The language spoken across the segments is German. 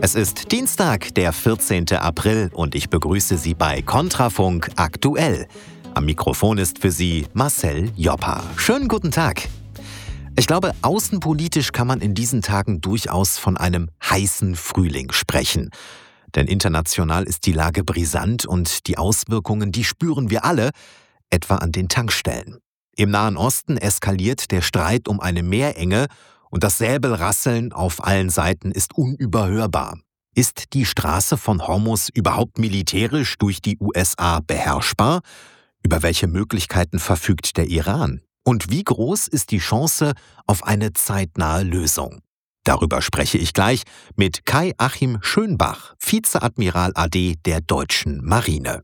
Es ist Dienstag, der 14. April und ich begrüße Sie bei Kontrafunk aktuell. Am Mikrofon ist für Sie Marcel Joppa. Schönen guten Tag. Ich glaube, außenpolitisch kann man in diesen Tagen durchaus von einem heißen Frühling sprechen. Denn international ist die Lage brisant und die Auswirkungen, die spüren wir alle, etwa an den Tankstellen. Im Nahen Osten eskaliert der Streit um eine Meerenge und das Säbelrasseln auf allen Seiten ist unüberhörbar. Ist die Straße von Hormuz überhaupt militärisch durch die USA beherrschbar? Über welche Möglichkeiten verfügt der Iran? Und wie groß ist die Chance auf eine zeitnahe Lösung? Darüber spreche ich gleich mit Kai-Achim Schönbach, Vizeadmiral AD der deutschen Marine.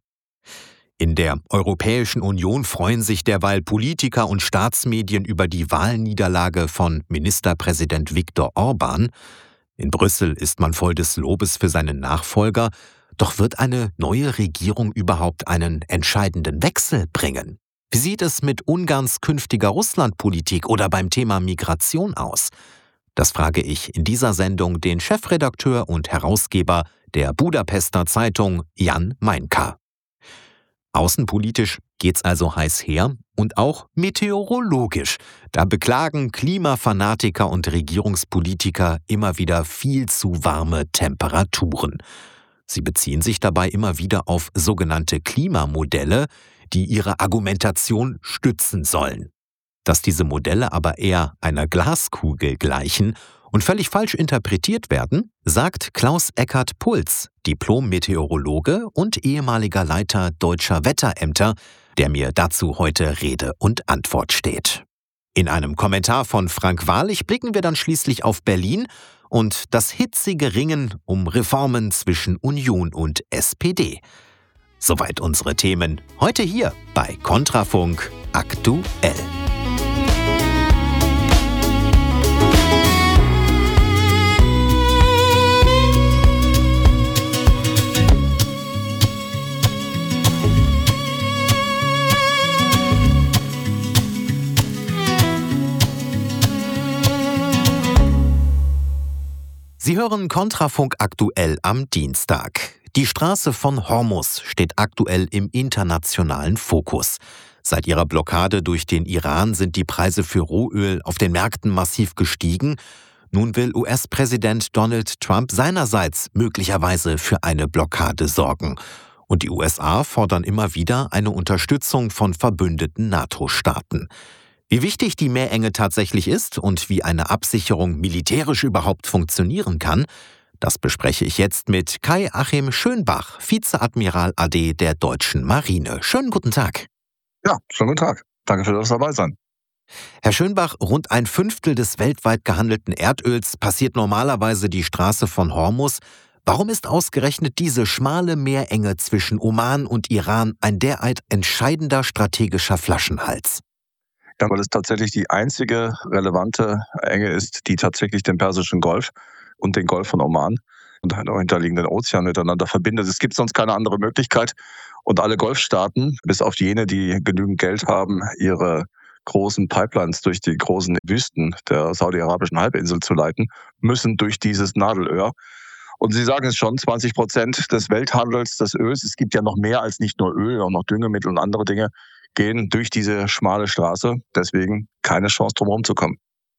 In der Europäischen Union freuen sich derweil Politiker und Staatsmedien über die Wahlniederlage von Ministerpräsident Viktor Orbán. In Brüssel ist man voll des Lobes für seinen Nachfolger. Doch wird eine neue Regierung überhaupt einen entscheidenden Wechsel bringen? Wie sieht es mit Ungarns künftiger Russlandpolitik oder beim Thema Migration aus? Das frage ich in dieser Sendung den Chefredakteur und Herausgeber der Budapester Zeitung Jan Meinka. Außenpolitisch geht's also heiß her und auch meteorologisch. Da beklagen Klimafanatiker und Regierungspolitiker immer wieder viel zu warme Temperaturen. Sie beziehen sich dabei immer wieder auf sogenannte Klimamodelle, die ihre Argumentation stützen sollen. Dass diese Modelle aber eher einer Glaskugel gleichen und völlig falsch interpretiert werden, sagt Klaus-Ekkert Puls, Diplom-Meteorologe und ehemaliger Leiter deutscher Wetterämter, der mir dazu heute Rede und Antwort steht. In einem Kommentar von Frank Wahrlich blicken wir dann schließlich auf Berlin und das hitzige Ringen um Reformen zwischen Union und SPD. Soweit unsere Themen heute hier bei Kontrafunk aktuell. Sie hören Kontrafunk aktuell am Dienstag. Die Straße von Hormuz steht aktuell im internationalen Fokus. Seit ihrer Blockade durch den Iran sind die Preise für Rohöl auf den Märkten massiv gestiegen. Nun will US-Präsident Donald Trump seinerseits möglicherweise für eine Blockade sorgen. Und die USA fordern immer wieder eine Unterstützung von verbündeten NATO-Staaten. Wie wichtig die Meerenge tatsächlich ist und wie eine Absicherung militärisch überhaupt funktionieren kann, das bespreche ich jetzt mit Kai-Achim Schönbach, Vizeadmiral AD der deutschen Marine. Schönen guten Tag. Ja, schönen guten Tag. Danke für das Dabeisein. Herr Schönbach, rund ein Fünftel des weltweit gehandelten Erdöls passiert normalerweise die Straße von Hormuz. Warum ist ausgerechnet diese schmale Meerenge zwischen Oman und Iran ein derart entscheidender strategischer Flaschenhals? Ja, weil es tatsächlich die einzige relevante Enge ist, die tatsächlich den Persischen Golf und den Golf von Oman und den dahinterliegenden Ozean miteinander verbindet. Es gibt sonst keine andere Möglichkeit. Und alle Golfstaaten, bis auf jene, die genügend Geld haben, ihre großen Pipelines durch die großen Wüsten der saudi-arabischen Halbinsel zu leiten, müssen durch dieses Nadelöhr. Und Sie sagen es schon, 20% des Welthandels des Öls, es gibt ja noch mehr als nicht nur Öl, auch noch Düngemittel und andere Dinge, gehen durch diese schmale Straße. Deswegen keine Chance, drum herum zu kommen.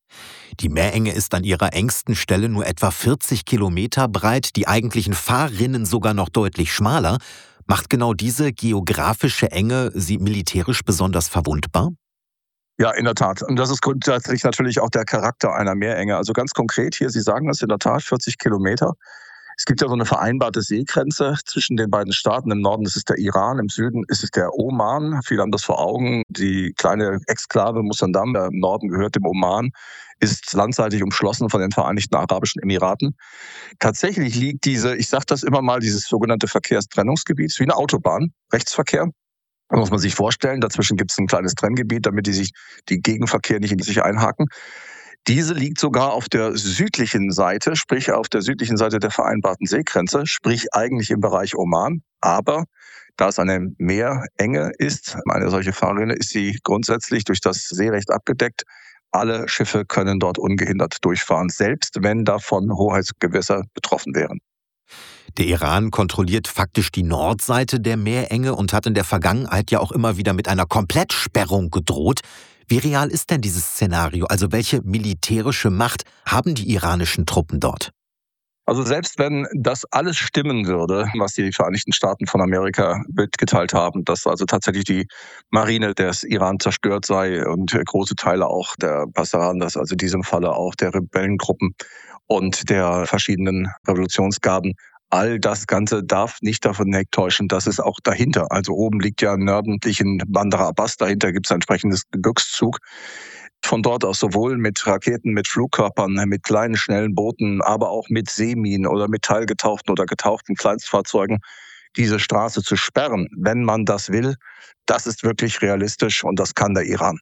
Die Meerenge ist an ihrer engsten Stelle nur etwa 40 Kilometer breit, die eigentlichen Fahrrinnen sogar noch deutlich schmaler. Macht genau diese geografische Enge sie militärisch besonders verwundbar? Ja, in der Tat. Und das ist grundsätzlich natürlich auch der Charakter einer Meerenge. Also ganz konkret hier, Sie sagen das in der Tat, 40 Kilometer. Es gibt ja so eine vereinbarte Seegrenze zwischen den beiden Staaten. Im Norden ist es der Iran, im Süden ist es der Oman. Viele haben das vor Augen. Die kleine Exklave Musandam, der im Norden gehört dem Oman, ist landseitig umschlossen von den Vereinigten Arabischen Emiraten. Tatsächlich liegt ich sage das immer mal, dieses sogenannte Verkehrstrennungsgebiet, wie eine Autobahn, Rechtsverkehr. Da muss man sich vorstellen, dazwischen gibt es ein kleines Trenngebiet, damit die Gegenverkehr nicht in sich einhaken. Diese liegt sogar auf der südlichen Seite, sprich auf der südlichen Seite der vereinbarten Seegrenze, sprich eigentlich im Bereich Oman. Aber da es eine Meerenge ist, eine solche Fahrrinne, ist sie grundsätzlich durch das Seerecht abgedeckt. Alle Schiffe können dort ungehindert durchfahren, selbst wenn davon Hoheitsgewässer betroffen wären. Der Iran kontrolliert faktisch die Nordseite der Meerenge und hat in der Vergangenheit ja auch immer wieder mit einer Komplettsperrung gedroht. Wie real ist denn dieses Szenario? Also welche militärische Macht haben die iranischen Truppen dort? Also selbst wenn das alles stimmen würde, was die Vereinigten Staaten von Amerika mitgeteilt haben, dass also tatsächlich die Marine des Iran zerstört sei und große Teile auch der Pasdaran, also in diesem Falle auch der Rebellengruppen und der verschiedenen Revolutionsgarden, all das Ganze darf nicht davon wegtäuschen, dass es auch dahinter, also oben liegt ja nördlich in Bandar Abbas, dahinter gibt es ein entsprechendes Gebirgszug. Von dort aus sowohl mit Raketen, mit Flugkörpern, mit kleinen, schnellen Booten, aber auch mit Seeminen oder mit teilgetauchten oder getauchten Kleinstfahrzeugen diese Straße zu sperren, wenn man das will, das ist wirklich realistisch und das kann der Iran.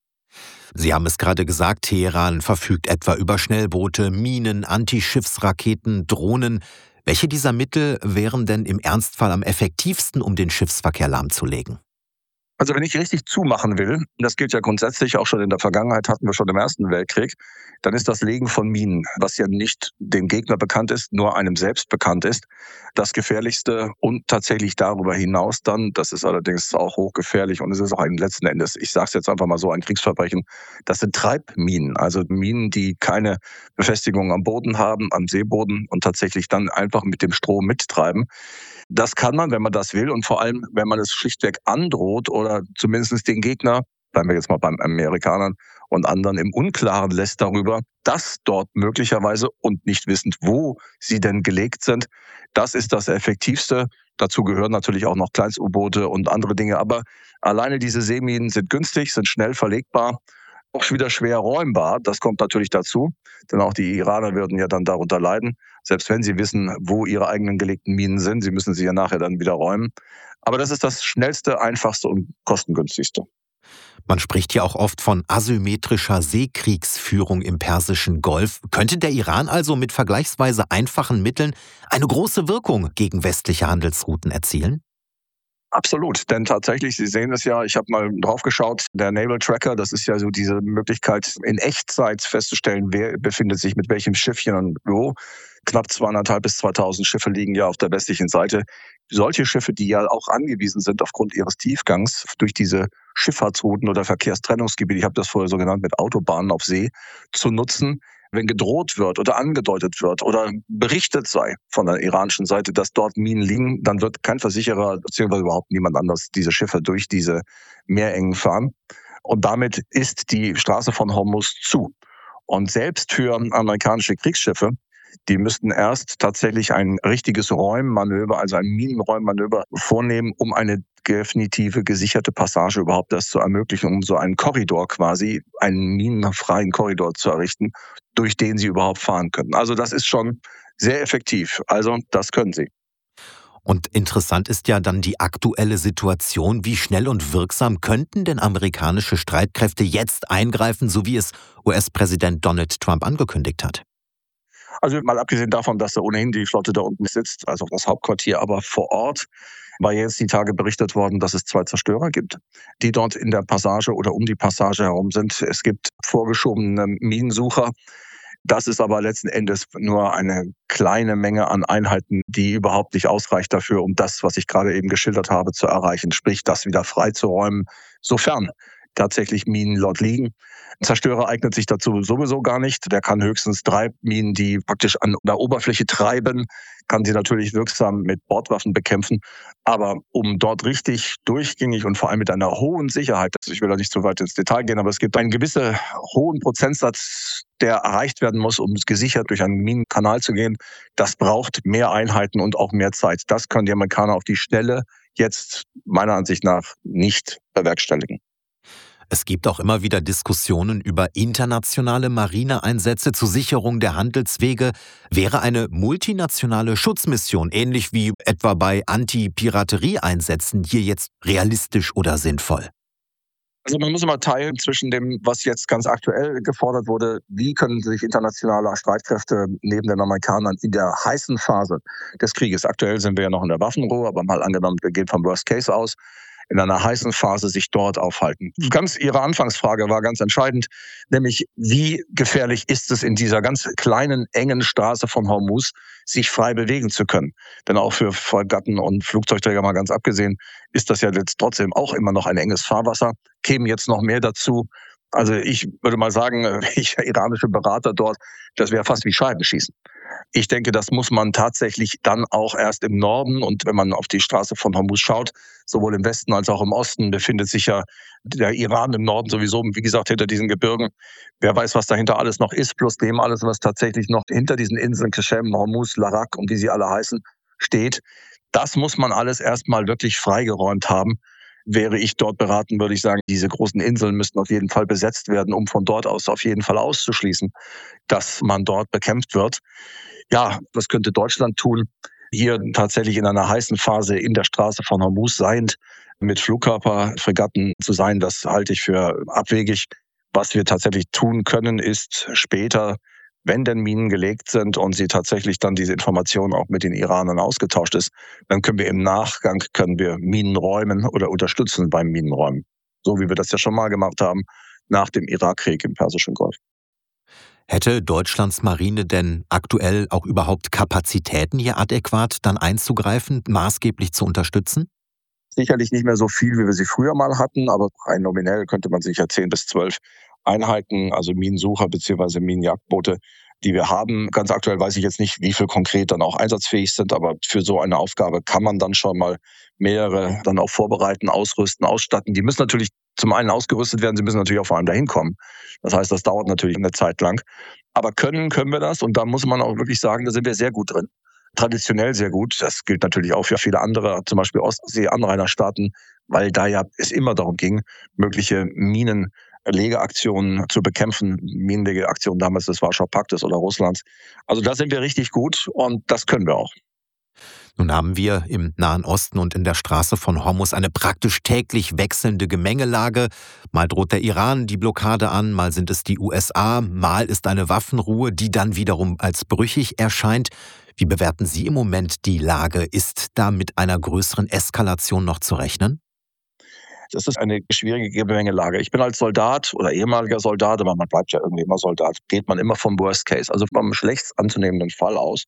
Sie haben es gerade gesagt, Teheran verfügt etwa über Schnellboote, Minen, Antischiffsraketen, Drohnen. Welche dieser Mittel wären denn im Ernstfall am effektivsten, um den Schiffsverkehr lahmzulegen? Also wenn ich richtig zumachen will, und das gilt ja grundsätzlich auch schon in der Vergangenheit, hatten wir schon im Ersten Weltkrieg, dann ist das Legen von Minen, was ja nicht dem Gegner bekannt ist, nur einem selbst bekannt ist, das Gefährlichste und tatsächlich darüber hinaus dann, das ist allerdings auch hochgefährlich und es ist auch ein letzten Endes, ich sage es jetzt einfach mal so, ein Kriegsverbrechen, das sind Treibminen, also Minen, die keine Befestigung am Boden haben, am Seeboden und tatsächlich dann einfach mit dem Strom mittreiben. Das kann man, wenn man das will und vor allem, wenn man es schlichtweg androht oder zumindest den Gegner, bleiben wir jetzt mal beim Amerikanern und anderen im Unklaren lässt darüber, dass dort möglicherweise und nicht wissend, wo sie denn gelegt sind. Das ist das Effektivste. Dazu gehören natürlich auch noch Kleinst-U-Boote und andere Dinge. Aber alleine diese Seeminen sind günstig, sind schnell verlegbar, auch wieder schwer räumbar. Das kommt natürlich dazu, denn auch die Iraner würden ja dann darunter leiden, selbst wenn sie wissen, wo ihre eigenen gelegten Minen sind. Sie müssen sie ja nachher dann wieder räumen. Aber das ist das schnellste, einfachste und kostengünstigste. Man spricht ja auch oft von asymmetrischer Seekriegsführung im Persischen Golf. Könnte der Iran also mit vergleichsweise einfachen Mitteln eine große Wirkung gegen westliche Handelsrouten erzielen? Absolut, denn tatsächlich, Sie sehen es ja, ich habe mal drauf geschaut, der Naval Tracker, das ist ja so diese Möglichkeit, in Echtzeit festzustellen, wer befindet sich mit welchem Schiffchen und wo. Knapp 2.500 bis 2.000 Schiffe liegen ja auf der westlichen Seite. Solche Schiffe, die ja auch angewiesen sind aufgrund ihres Tiefgangs durch diese Schifffahrtsrouten oder Verkehrstrennungsgebiete, ich habe das vorher so genannt, mit Autobahnen auf See, zu nutzen, wenn gedroht wird oder angedeutet wird oder berichtet sei von der iranischen Seite, dass dort Minen liegen, dann wird kein Versicherer bzw. überhaupt niemand anders diese Schiffe durch diese Meerengen fahren. Und damit ist die Straße von Hormuz zu. Und selbst für amerikanische Kriegsschiffe, die müssten erst tatsächlich ein richtiges Räummanöver, also ein Minenräummanöver vornehmen, um eine definitive gesicherte Passage überhaupt erst zu ermöglichen, um so einen Korridor quasi, einen minenfreien Korridor zu errichten, durch den sie überhaupt fahren können. Also das ist schon sehr effektiv. Also das können sie. Und interessant ist ja dann die aktuelle Situation. Wie schnell und wirksam könnten denn amerikanische Streitkräfte jetzt eingreifen, so wie es US-Präsident Donald Trump angekündigt hat? Also mal abgesehen davon, dass da ohnehin die Flotte da unten sitzt, also das Hauptquartier, aber vor Ort war jetzt die Tage berichtet worden, dass es 2 Zerstörer gibt, die dort in der Passage oder um die Passage herum sind. Es gibt vorgeschobene Minensucher. Das ist aber letzten Endes nur eine kleine Menge an Einheiten, die überhaupt nicht ausreicht dafür, um das, was ich gerade eben geschildert habe, zu erreichen, sprich das wieder freizuräumen, sofern tatsächlich Minen dort liegen. Ein Zerstörer eignet sich dazu sowieso gar nicht. Der kann höchstens Treibminen, die praktisch an der Oberfläche treiben, kann sie natürlich wirksam mit Bordwaffen bekämpfen. Aber um dort richtig durchgängig und vor allem mit einer hohen Sicherheit, also ich will da nicht zu weit ins Detail gehen, aber es gibt einen gewissen hohen Prozentsatz, der erreicht werden muss, um gesichert durch einen Minenkanal zu gehen. Das braucht mehr Einheiten und auch mehr Zeit. Das können die Amerikaner auf die Schnelle jetzt meiner Ansicht nach nicht bewerkstelligen. Es gibt auch immer wieder Diskussionen über internationale Marineeinsätze zur Sicherung der Handelswege. Wäre eine multinationale Schutzmission, ähnlich wie etwa bei Anti-Piraterie-Einsätzen, hier jetzt realistisch oder sinnvoll? Also man muss immer teilen zwischen dem, was jetzt ganz aktuell gefordert wurde, wie können sich internationale Streitkräfte neben den Amerikanern in der heißen Phase des Krieges, aktuell sind wir ja noch in der Waffenruhe, aber mal angenommen, wir gehen vom Worst Case aus, in einer heißen Phase sich dort aufhalten. Ihre Anfangsfrage war ganz entscheidend, nämlich wie gefährlich ist es in dieser ganz kleinen, engen Straße von Hormuz, sich frei bewegen zu können. Denn auch für Fregatten und Flugzeugträger mal ganz abgesehen, ist das ja jetzt trotzdem auch immer noch ein enges Fahrwasser. Kämen jetzt noch mehr dazu. Also ich würde mal sagen, ich iranische Berater dort, das wäre fast wie Scheibenschießen. Ich denke, das muss man tatsächlich dann auch erst im Norden, und wenn man auf die Straße von Hormuz schaut, sowohl im Westen als auch im Osten befindet sich ja der Iran im Norden sowieso, wie gesagt, hinter diesen Gebirgen. Wer weiß, was dahinter alles noch ist, plus dem alles, was tatsächlich noch hinter diesen Inseln Qashem, Hormuz, Larak und wie sie alle heißen, steht. Das muss man alles erstmal wirklich freigeräumt haben. Wäre ich dort beraten, würde ich sagen, diese großen Inseln müssten auf jeden Fall besetzt werden, um von dort aus auf jeden Fall auszuschließen, dass man dort bekämpft wird. Ja, was könnte Deutschland tun? Hier tatsächlich in einer heißen Phase in der Straße von Hormuz seiend, mit Flugkörperfregatten zu sein, das halte ich für abwegig. Was wir tatsächlich tun können, ist später, wenn denn Minen gelegt sind und sie tatsächlich dann diese Information auch mit den Iranern ausgetauscht ist, dann können wir im Nachgang Minen räumen oder unterstützen beim Minenräumen. So wie wir das ja schon mal gemacht haben nach dem Irakkrieg im Persischen Golf. Hätte Deutschlands Marine denn aktuell auch überhaupt Kapazitäten, hier adäquat dann einzugreifen, maßgeblich zu unterstützen? Sicherlich nicht mehr so viel, wie wir sie früher mal hatten, aber rein nominell könnte man sicher 10 bis 12 Einheiten, also Minensucher bzw. Minenjagdboote, die wir haben. Ganz aktuell weiß ich jetzt nicht, wie viel konkret dann auch einsatzfähig sind, aber für so eine Aufgabe kann man dann schon mal mehrere dann auch vorbereiten, ausrüsten, ausstatten. Die müssen natürlich zum einen ausgerüstet werden, sie müssen natürlich auch vor allem dahin kommen. Das heißt, das dauert natürlich eine Zeit lang. Aber können wir das, und da muss man auch wirklich sagen, da sind wir sehr gut drin. Traditionell sehr gut. Das gilt natürlich auch für viele andere, zum Beispiel Ostsee-Anrainerstaaten, weil da ja es immer darum ging, mögliche Minenlegeaktionen zu bekämpfen. Minenlegeaktionen damals des Warschauer Paktes oder Russlands. Also da sind wir richtig gut und das können wir auch. Nun haben wir im Nahen Osten und in der Straße von Hormuz eine praktisch täglich wechselnde Gemengelage. Mal droht der Iran die Blockade an, mal sind es die USA, mal ist eine Waffenruhe, die dann wiederum als brüchig erscheint. Wie bewerten Sie im Moment die Lage? Ist da mit einer größeren Eskalation noch zu rechnen? Das ist eine schwierige Gemengelage. Ich bin als Soldat oder ehemaliger Soldat, aber man bleibt ja irgendwie immer Soldat, geht man immer vom Worst Case, also vom schlechtst anzunehmenden Fall aus.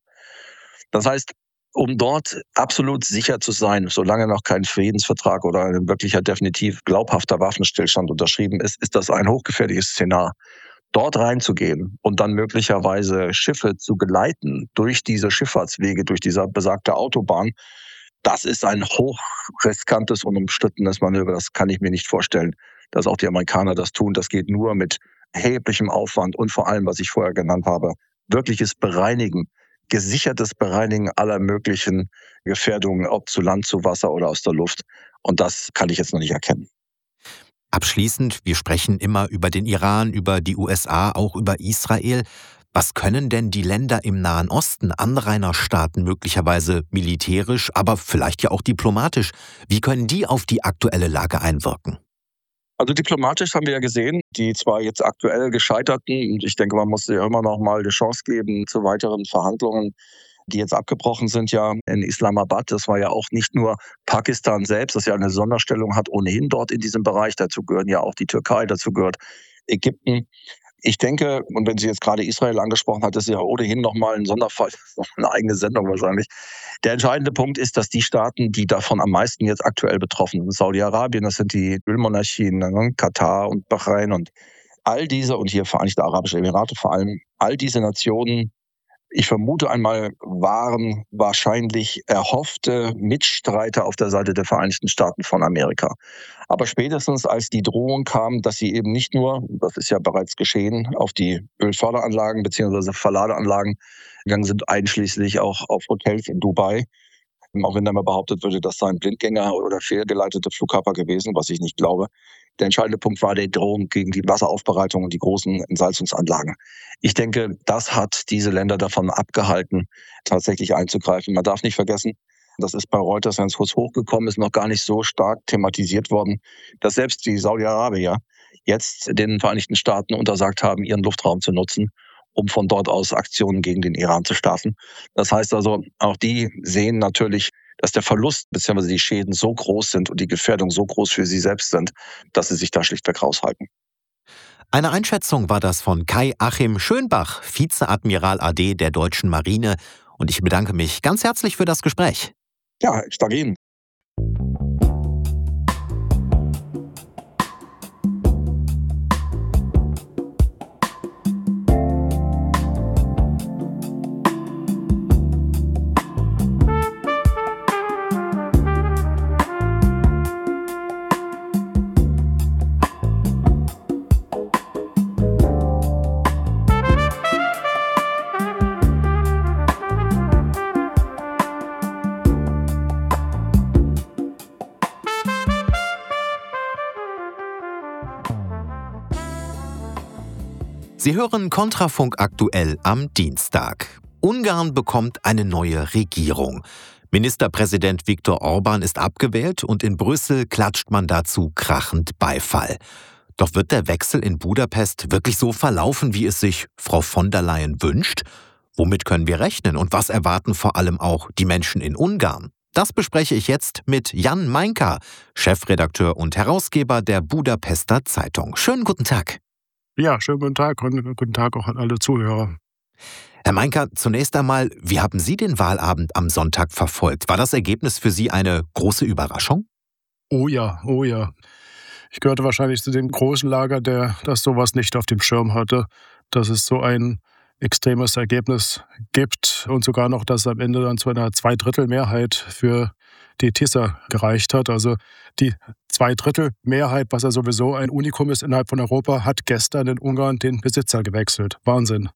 Das heißt, um dort absolut sicher zu sein, solange noch kein Friedensvertrag oder ein wirklicher definitiv glaubhafter Waffenstillstand unterschrieben ist, ist das ein hochgefährliches Szenario. Dort reinzugehen und dann möglicherweise Schiffe zu geleiten durch diese Schifffahrtswege, durch diese besagte Autobahn, das ist ein hochriskantes und umstrittenes Manöver. Das kann ich mir nicht vorstellen, dass auch die Amerikaner das tun. Das geht nur mit erheblichem Aufwand und vor allem, was ich vorher genannt habe, wirkliches Bereinigen, gesichertes Bereinigen aller möglichen Gefährdungen, ob zu Land, zu Wasser oder aus der Luft. Und das kann ich jetzt noch nicht erkennen. Abschließend, wir sprechen immer über den Iran, über die USA, auch über Israel. Was können denn die Länder im Nahen Osten, Anrainerstaaten möglicherweise militärisch, aber vielleicht ja auch diplomatisch, wie können die auf die aktuelle Lage einwirken? Also diplomatisch haben wir ja gesehen, die zwar jetzt aktuell gescheiterten, und ich denke, man muss ja immer noch mal eine Chance geben zu weiteren Verhandlungen, die jetzt abgebrochen sind ja in Islamabad. Das war ja auch nicht nur Pakistan selbst, das ja eine Sonderstellung hat ohnehin dort in diesem Bereich. Dazu gehören ja auch die Türkei, dazu gehört Ägypten. Ich denke, und wenn sie jetzt gerade Israel angesprochen hat, das ist ja ohnehin nochmal ein Sonderfall, eine eigene Sendung wahrscheinlich. Der entscheidende Punkt ist, dass die Staaten, die davon am meisten jetzt aktuell betroffen sind, Saudi-Arabien, das sind die Ölmonarchien, Katar und Bahrain und all diese, und hier Vereinigte Arabische Emirate vor allem, all diese Nationen, ich vermute einmal, waren wahrscheinlich erhoffte Mitstreiter auf der Seite der Vereinigten Staaten von Amerika. Aber spätestens als die Drohung kam, dass sie eben nicht nur, das ist ja bereits geschehen, auf die Ölförderanlagen bzw. Verladeanlagen gegangen sind, einschließlich auch auf Hotels in Dubai, auch wenn dann mal behauptet würde, das seien Blindgänger oder fehlgeleitete Flugkörper gewesen, was ich nicht glaube. Der entscheidende Punkt war die Drohung gegen die Wasseraufbereitung und die großen Entsalzungsanlagen. Ich denke, das hat diese Länder davon abgehalten, tatsächlich einzugreifen. Man darf nicht vergessen, das ist bei Reuters, wenn es kurz hochgekommen ist, noch gar nicht so stark thematisiert worden, dass selbst die Saudi-Arabier jetzt den Vereinigten Staaten untersagt haben, ihren Luftraum zu nutzen, um von dort aus Aktionen gegen den Iran zu starten. Das heißt also, auch die sehen natürlich dass der Verlust bzw. die Schäden so groß sind und die Gefährdung so groß für sie selbst sind, dass sie sich da schlichtweg raushalten. Eine Einschätzung war das von Kai-Achim Schönbach, Vizeadmiral AD der Deutschen Marine. Und ich bedanke mich ganz herzlich für das Gespräch. Ja, ich danke Ihnen. Sie hören Kontrafunk aktuell am Dienstag. Ungarn bekommt eine neue Regierung. Ministerpräsident Viktor Orbán ist abgewählt und in Brüssel klatscht man dazu krachend Beifall. Doch wird der Wechsel in Budapest wirklich so verlaufen, wie es sich Frau von der Leyen wünscht? Womit können wir rechnen und was erwarten vor allem auch die Menschen in Ungarn? Das bespreche ich jetzt mit Jan Meinka, Chefredakteur und Herausgeber der Budapester Zeitung. Schönen guten Tag. Ja, schönen guten Tag und guten Tag auch an alle Zuhörer. Herr Meinka, zunächst einmal, wie haben Sie den Wahlabend am Sonntag verfolgt? War das Ergebnis für Sie eine große Überraschung? Oh ja. Ich gehörte wahrscheinlich zu dem großen Lager, der das sowas nicht auf dem Schirm hatte, dass es so ein extremes Ergebnis gibt und sogar noch, dass es am Ende dann zu einer Zweidrittelmehrheit für die TISA gereicht hat. Also die Zweidrittelmehrheit, was ja sowieso ein Unikum ist innerhalb von Europa, hat gestern in Ungarn den Besitzer gewechselt. Wahnsinn.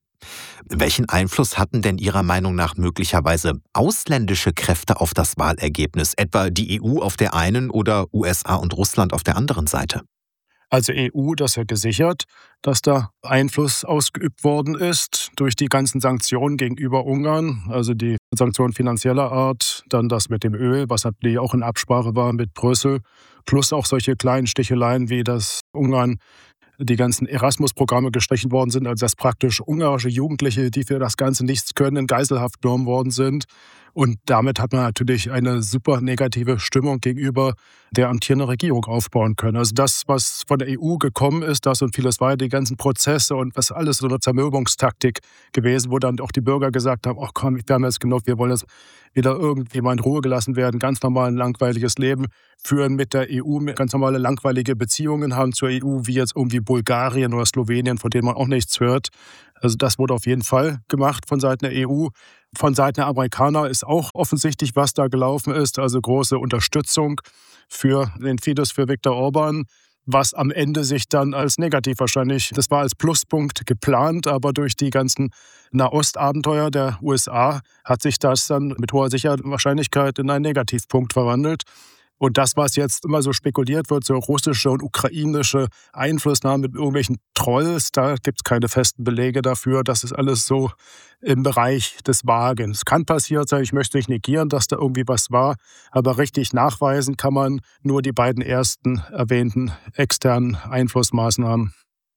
Welchen Einfluss hatten denn Ihrer Meinung nach möglicherweise ausländische Kräfte auf das Wahlergebnis, etwa die EU auf der einen oder USA und Russland auf der anderen Seite? Also EU, das ist ja gesichert, dass da Einfluss ausgeübt worden ist durch die ganzen Sanktionen gegenüber Ungarn, also die Sanktionen finanzieller Art, dann das mit dem Öl, was natürlich auch in Absprache war mit Brüssel, plus auch solche kleinen Sticheleien wie das Ungarn die ganzen Erasmus-Programme gestrichen worden sind, also dass praktisch ungarische Jugendliche, die für das Ganze nichts können, in Geiselhaft genommen worden sind. Und damit hat man natürlich eine super negative Stimmung gegenüber der amtierenden Regierung aufbauen können. Also das, was von der EU gekommen ist, das und vieles weiter, die ganzen Prozesse und was alles so eine Zermürbungstaktik gewesen, wo dann auch die Bürger gesagt haben, ach komm, wir haben jetzt genug, wir wollen jetzt wieder irgendwie mal in Ruhe gelassen werden, ganz normal ein langweiliges Leben führen mit der EU, ganz normale langweilige Beziehungen haben zur EU, wie jetzt irgendwie Bulgarien oder Slowenien, von denen man auch nichts hört. Also das wurde auf jeden Fall gemacht von Seiten der EU. Von Seiten der Amerikaner ist auch offensichtlich, was da gelaufen ist. Also große Unterstützung für den Fidesz, für Viktor Orbán, was am Ende sich dann als negativ wahrscheinlich, das war als Pluspunkt geplant, aber durch die ganzen Nahostabenteuer der USA hat sich das dann mit hoher Wahrscheinlichkeit in einen Negativpunkt verwandelt. Und das, was jetzt immer so spekuliert wird, so russische und ukrainische Einflussnahme mit irgendwelchen Trolls, da gibt es keine festen Belege dafür. Das ist alles so im Bereich des Wagens. Es kann passiert sein, ich möchte nicht negieren, dass da irgendwie was war, aber richtig nachweisen kann man nur die beiden ersten erwähnten externen Einflussmaßnahmen.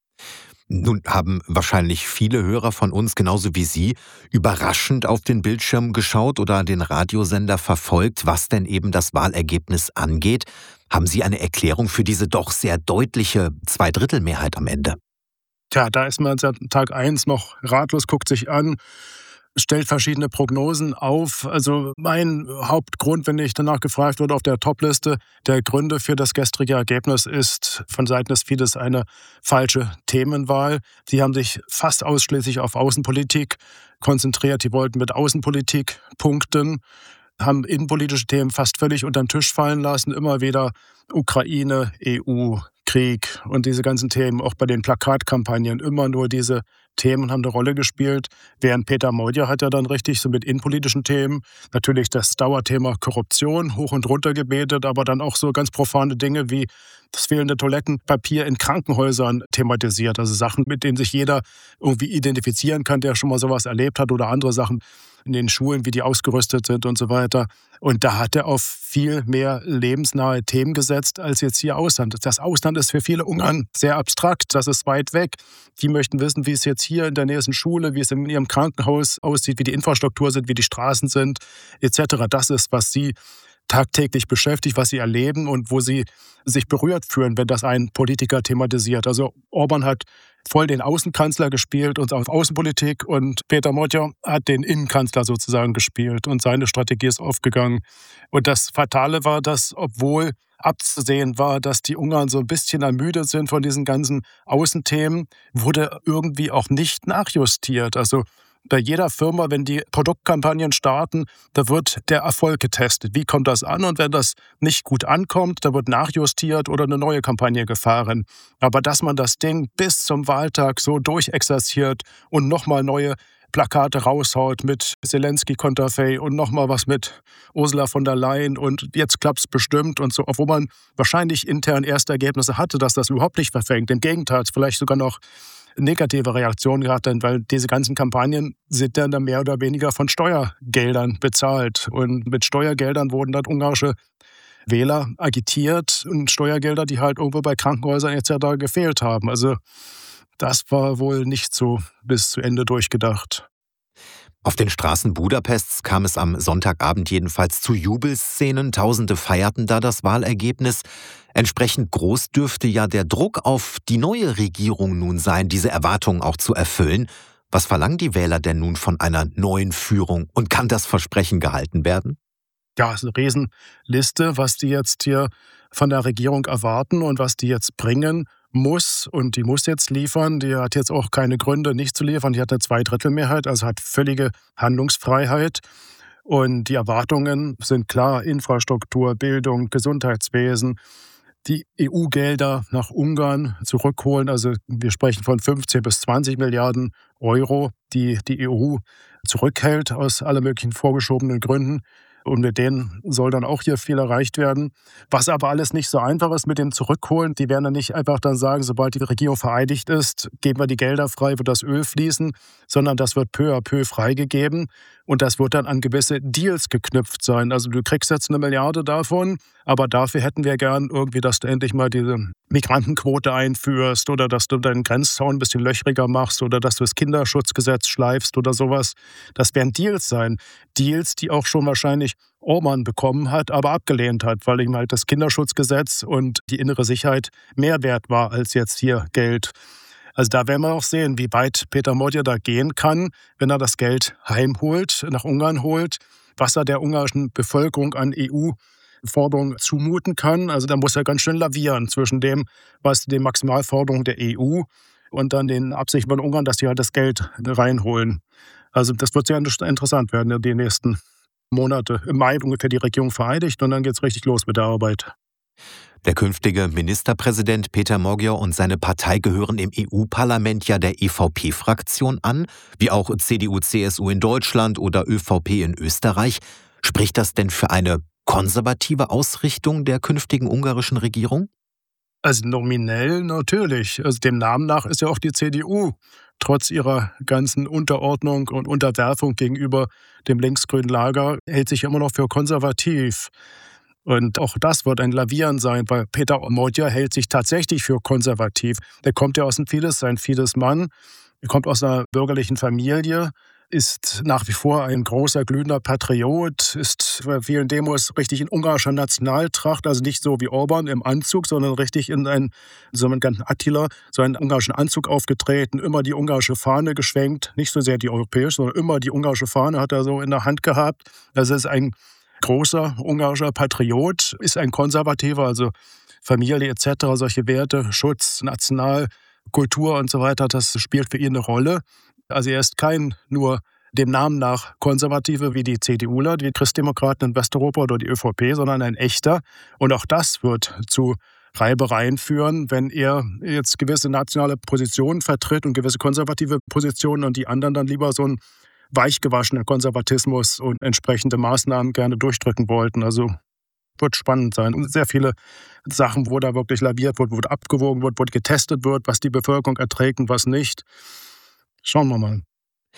Nun haben wahrscheinlich viele Hörer von uns, genauso wie Sie, überraschend auf den Bildschirm geschaut oder den Radiosender verfolgt, was denn eben das Wahlergebnis angeht. Haben Sie eine Erklärung für diese doch sehr deutliche Zweidrittelmehrheit am Ende? Tja, da ist man seit Tag 1 noch ratlos, guckt sich an, stellt verschiedene Prognosen auf. Also mein Hauptgrund, wenn ich danach gefragt wurde auf der Topliste der Gründe für das gestrige Ergebnis, ist von Seiten des Fidesz eine falsche Themenwahl. Sie haben sich fast ausschließlich auf Außenpolitik konzentriert. Die wollten mit Außenpolitik punkten, haben innenpolitische Themen fast völlig unter den Tisch fallen lassen. Immer wieder Ukraine, EU, Krieg und diese ganzen Themen, auch bei den Plakatkampagnen, immer nur diese Themen haben eine Rolle gespielt. Während Peter Maudia hat ja dann richtig so mit innenpolitischen Themen natürlich das Dauerthema Korruption hoch und runter gebetet, aber dann auch so ganz profane Dinge wie das fehlende Toilettenpapier in Krankenhäusern thematisiert. Also Sachen, mit denen sich jeder irgendwie identifizieren kann, der schon mal sowas erlebt hat oder andere Sachen. in den Schulen, wie die ausgerüstet sind und so weiter. Und da hat er auf viel mehr lebensnahe Themen gesetzt als jetzt hier Ausland. Das Ausland ist für viele Ungarn sehr abstrakt, das ist weit weg. Die möchten wissen, wie es jetzt hier in der nächsten Schule, wie es in ihrem Krankenhaus aussieht, wie die Infrastruktur sind, wie die Straßen sind, etc. Das ist, was sie tagtäglich beschäftigt, was sie erleben und wo sie sich berührt fühlen, wenn das ein Politiker thematisiert. Also Orbán hat voll den Außenkanzler gespielt und auf Außenpolitik und Péter Magyar hat den Innenkanzler sozusagen gespielt und seine Strategie ist aufgegangen. Und das Fatale war, dass, obwohl abzusehen war, dass die Ungarn so ein bisschen ermüdet sind von diesen ganzen Außenthemen, wurde irgendwie auch nicht nachjustiert. Also bei jeder Firma, wenn die Produktkampagnen starten, da wird der Erfolg getestet. Wie kommt das an? Und wenn das nicht gut ankommt, da wird nachjustiert oder eine neue Kampagne gefahren. Aber dass man das Ding bis zum Wahltag so durchexerziert und nochmal neue Plakate raushaut mit Zelensky-Konterfei und nochmal was mit Ursula von der Leyen und jetzt klappt's bestimmt und so, obwohl man wahrscheinlich intern erste Ergebnisse hatte, dass das überhaupt nicht verfängt. Im Gegenteil, vielleicht sogar noch negative Reaktionen gehabt, weil diese ganzen Kampagnen sind dann mehr oder weniger von Steuergeldern bezahlt. Und mit Steuergeldern wurden dann ungarische Wähler agitiert und Steuergelder, die halt irgendwo bei Krankenhäusern etc. gefehlt haben. Also das war wohl nicht so bis zu Ende durchgedacht. Auf den Straßen Budapests kam es am Sonntagabend jedenfalls zu Jubelszenen. Tausende feierten da das Wahlergebnis. Entsprechend groß dürfte ja der Druck auf die neue Regierung nun sein, diese Erwartungen auch zu erfüllen. Was verlangen die Wähler denn nun von einer neuen Führung? Und kann das Versprechen gehalten werden? Ja, es ist eine Riesenliste, was die jetzt hier von der Regierung erwarten und was die jetzt bringen muss. Und die muss jetzt liefern. Die hat jetzt auch keine Gründe, nicht zu liefern. Die hat eine Zweidrittelmehrheit, also hat völlige Handlungsfreiheit. Und die Erwartungen sind klar: Infrastruktur, Bildung, Gesundheitswesen, die EU-Gelder nach Ungarn zurückholen. Also wir sprechen von 15 bis 20 Milliarden Euro, die die EU zurückhält aus allen möglichen vorgeschobenen Gründen. Und mit denen soll dann auch hier viel erreicht werden. Was aber alles nicht so einfach ist mit dem Zurückholen. Die werden dann nicht einfach dann sagen, sobald die Regierung vereidigt ist, geben wir die Gelder frei, wird das Öl fließen, sondern das wird peu à peu freigegeben. Und das wird dann an gewisse Deals geknüpft sein. Also du kriegst jetzt 1 Milliarde davon, aber dafür hätten wir gern irgendwie, dass du endlich mal diese Migrantenquote einführst oder dass du deinen Grenzzaun ein bisschen löchriger machst oder dass du das Kinderschutzgesetz schleifst oder sowas. Das werden Deals sein. Deals, die auch schon wahrscheinlich Orbán bekommen hat, aber abgelehnt hat, weil ihm halt das Kinderschutzgesetz und die innere Sicherheit mehr wert war als jetzt hier Geld. Also da werden wir auch sehen, wie weit Péter Magyar da gehen kann, wenn er das Geld heimholt, nach Ungarn holt, was er der ungarischen Bevölkerung an EU-Forderungen zumuten kann. Also da muss er ganz schön lavieren zwischen dem, was die Maximalforderungen der EU und dann den Absichten von Ungarn, dass sie halt das Geld reinholen. Also das wird sehr interessant werden die nächsten Monate. Im Mai ungefähr die Regierung vereidigt und dann geht es richtig los mit der Arbeit. Der künftige Ministerpräsident Péter Magyar und seine Partei gehören im EU-Parlament ja der EVP-Fraktion an, wie auch CDU, CSU in Deutschland oder ÖVP in Österreich. Spricht das denn für eine konservative Ausrichtung der künftigen ungarischen Regierung? Also nominell natürlich. Also dem Namen nach ist ja auch die CDU trotz ihrer ganzen Unterordnung und Unterwerfung gegenüber dem linksgrünen Lager hält sich immer noch für konservativ. Und auch das wird ein Lavieren sein, weil Péter Magyar hält sich tatsächlich für konservativ. Der kommt ja aus dem Fidesz, ein Fidesz-Mann. Er kommt aus einer bürgerlichen Familie, ist nach wie vor ein großer, glühender Patriot, ist bei vielen Demos richtig in ungarischer Nationaltracht, also nicht so wie Orbán im Anzug, sondern richtig in einen sogenannten Attila, so einen ungarischen Anzug aufgetreten, immer die ungarische Fahne geschwenkt, nicht so sehr die europäische, sondern immer die ungarische Fahne hat er so in der Hand gehabt. Also ist ein großer ungarischer Patriot, ist ein Konservativer, also Familie etc., solche Werte, Schutz, Nationalkultur und so weiter, das spielt für ihn eine Rolle. Also er ist kein nur dem Namen nach Konservative wie die CDUler, die Christdemokraten in Westeuropa oder die ÖVP, sondern ein echter. Und auch das wird zu Reibereien führen, wenn er jetzt gewisse nationale Positionen vertritt und gewisse konservative Positionen und die anderen dann lieber so ein weichgewaschener Konservatismus und entsprechende Maßnahmen gerne durchdrücken wollten. Also wird spannend sein. Und sehr viele Sachen, wo da wirklich laviert wird, wo abgewogen wird, wo getestet wird, was die Bevölkerung erträgt und was nicht. Schauen wir mal.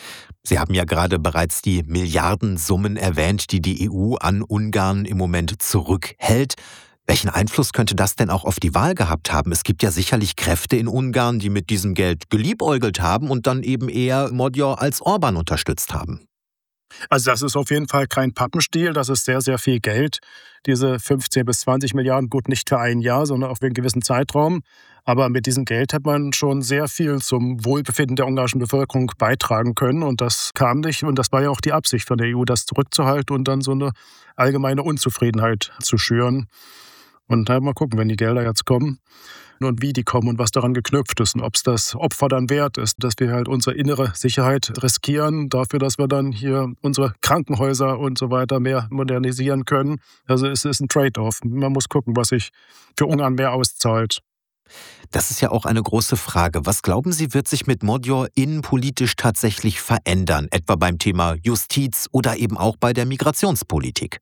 Sie haben ja gerade bereits die Milliardensummen erwähnt, die die EU an Ungarn im Moment zurückhält. Welchen Einfluss könnte das denn auch auf die Wahl gehabt haben? Es gibt ja sicherlich Kräfte in Ungarn, die mit diesem Geld geliebäugelt haben und dann eben eher Magyar als Orbán unterstützt haben. Also das ist auf jeden Fall kein Pappenstiel, das ist sehr, sehr viel Geld. Diese 15 bis 20 Milliarden, gut nicht für ein Jahr, sondern auch für einen gewissen Zeitraum. Aber mit diesem Geld hat man schon sehr viel zum Wohlbefinden der ungarischen Bevölkerung beitragen können. Und das kam nicht. Und das war ja auch die Absicht von der EU, das zurückzuhalten und dann so eine allgemeine Unzufriedenheit zu schüren. Und mal gucken, wenn die Gelder jetzt kommen und wie die kommen und was daran geknüpft ist und ob es das Opfer dann wert ist, dass wir halt unsere innere Sicherheit riskieren dafür, dass wir dann hier unsere Krankenhäuser und so weiter mehr modernisieren können. Also es ist ein Trade-off. Man muss gucken, was sich für Ungarn mehr auszahlt. Das ist ja auch eine große Frage. Was glauben Sie, wird sich mit Magyar innenpolitisch tatsächlich verändern, etwa beim Thema Justiz oder eben auch bei der Migrationspolitik?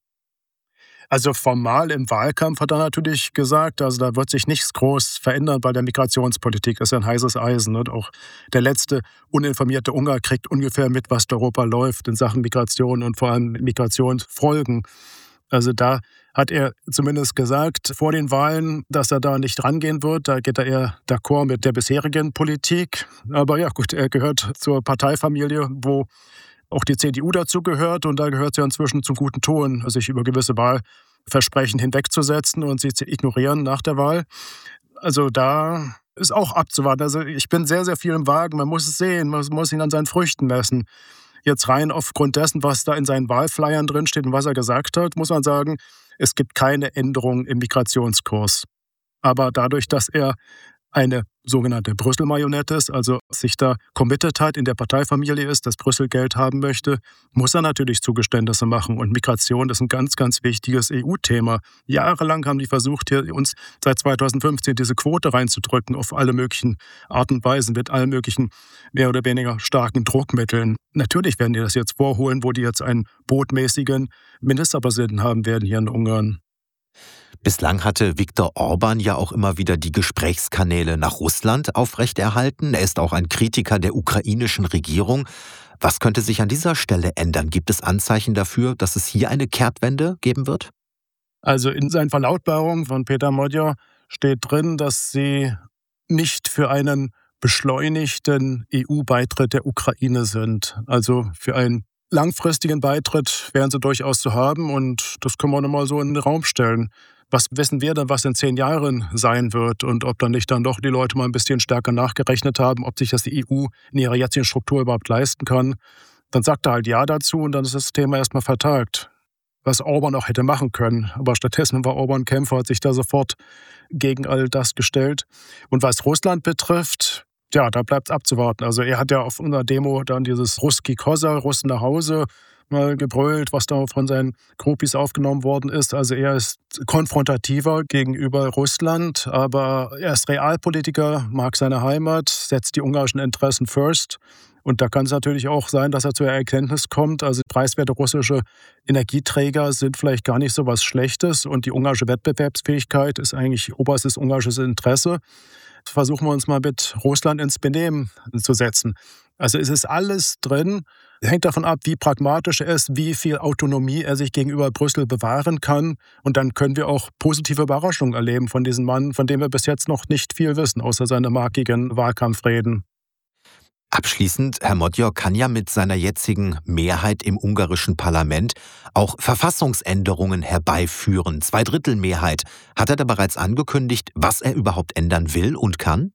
Also formal im Wahlkampf hat er natürlich gesagt, also da wird sich nichts groß verändern bei der Migrationspolitik. Das ist ja ein heißes Eisen. Und auch der letzte uninformierte Ungar kriegt ungefähr mit, was in Europa läuft in Sachen Migration und vor allem Migrationsfolgen. Also da hat er zumindest gesagt vor den Wahlen, dass er da nicht rangehen wird. Da geht er eher d'accord mit der bisherigen Politik. Aber ja gut, er gehört zur Parteifamilie, wo auch die CDU dazu gehört. Und da gehört sie ja inzwischen zum guten Ton, sich über gewisse Wahlversprechen hinwegzusetzen und sie zu ignorieren nach der Wahl. Also da ist auch abzuwarten. Also ich bin sehr, sehr viel im Wagen. Man muss es sehen, man muss ihn an seinen Früchten messen. Jetzt rein aufgrund dessen, was da in seinen Wahlflyern drinsteht und was er gesagt hat, muss man sagen, es gibt keine Änderung im Migrationskurs. Aber dadurch, dass er eine sogenannte Brüssel-Marionette ist, also sich da committed hat, in der Parteifamilie ist, dass Brüssel Geld haben möchte, muss er natürlich Zugeständnisse machen. Und Migration ist ein ganz, ganz wichtiges EU-Thema. Jahrelang haben die versucht, hier uns seit 2015 diese Quote reinzudrücken auf alle möglichen Arten und Weisen, mit allen möglichen mehr oder weniger starken Druckmitteln. Natürlich werden die das jetzt vorholen, wo die jetzt einen botmäßigen Ministerpräsidenten haben werden hier in Ungarn. Bislang hatte Viktor Orbán ja auch immer wieder die Gesprächskanäle nach Russland aufrechterhalten. Er ist auch ein Kritiker der ukrainischen Regierung. Was könnte sich an dieser Stelle ändern? Gibt es Anzeichen dafür, dass es hier eine Kehrtwende geben wird? Also in seinen Verlautbarungen von Peter Magyar steht drin, dass sie nicht für einen beschleunigten EU-Beitritt der Ukraine sind. Also für einen langfristigen Beitritt wären sie durchaus zu haben und das können wir nochmal so in den Raum stellen. Was wissen wir denn, was in 10 Jahren sein wird und ob dann nicht dann doch die Leute mal ein bisschen stärker nachgerechnet haben, ob sich das die EU in ihrer jetzigen Struktur überhaupt leisten kann. Dann sagt er halt Ja dazu und dann ist das Thema erstmal vertagt. Was Orbán auch hätte machen können. Aber stattdessen war Orbán Kämpfer, hat sich da sofort gegen all das gestellt. Und was Russland betrifft, ja, da bleibt es abzuwarten. Also er hat ja auf unserer Demo dann dieses Ruski Kosa, Russen nach Hause, mal gebrüllt, was da von seinen Groupies aufgenommen worden ist. Also er ist konfrontativer gegenüber Russland, aber er ist Realpolitiker, mag seine Heimat, setzt die ungarischen Interessen first. Und da kann es natürlich auch sein, dass er zur Erkenntnis kommt, also preiswerte russische Energieträger sind vielleicht gar nicht so was Schlechtes und die ungarische Wettbewerbsfähigkeit ist eigentlich oberstes ungarisches Interesse. Versuchen wir uns mal mit Russland ins Benehmen zu setzen. Also es ist alles drin, hängt davon ab, wie pragmatisch er ist, wie viel Autonomie er sich gegenüber Brüssel bewahren kann. Und dann können wir auch positive Überraschungen erleben von diesem Mann, von dem wir bis jetzt noch nicht viel wissen, außer seine markigen Wahlkampfreden. Abschließend, Herr Magyar kann ja mit seiner jetzigen Mehrheit im ungarischen Parlament auch Verfassungsänderungen herbeiführen. 2/3 Hat er da bereits angekündigt, was er überhaupt ändern will und kann?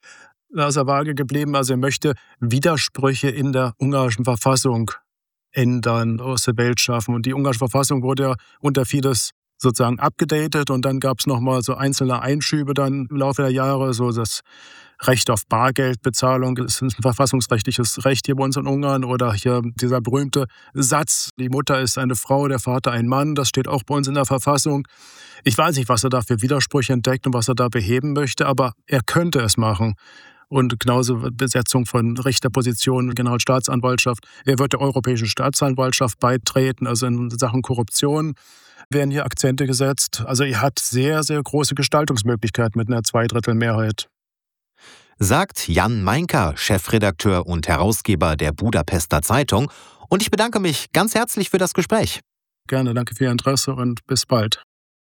Da ist er vage geblieben, also er möchte Widersprüche in der ungarischen Verfassung ändern, aus der Welt schaffen. Und die ungarische Verfassung wurde ja unter Fidesz sozusagen abgedatet und dann gab es nochmal so einzelne Einschübe dann im Laufe der Jahre, so das Recht auf Bargeldbezahlung, das ist ein verfassungsrechtliches Recht hier bei uns in Ungarn oder hier dieser berühmte Satz, die Mutter ist eine Frau, der Vater ein Mann, das steht auch bei uns in der Verfassung. Ich weiß nicht, was er da für Widersprüche entdeckt und was er da beheben möchte, aber er könnte es machen. Und genauso Besetzung von Richterpositionen, Generalstaatsanwaltschaft. Er wird der Europäischen Staatsanwaltschaft beitreten, also in Sachen Korruption werden hier Akzente gesetzt. Also er hat sehr, sehr große Gestaltungsmöglichkeiten mit einer Zweidrittelmehrheit. sagt Jan Meinker, Chefredakteur und Herausgeber der Budapester Zeitung. Und ich bedanke mich ganz herzlich für das Gespräch. Gerne, danke für Ihr Interesse und bis bald.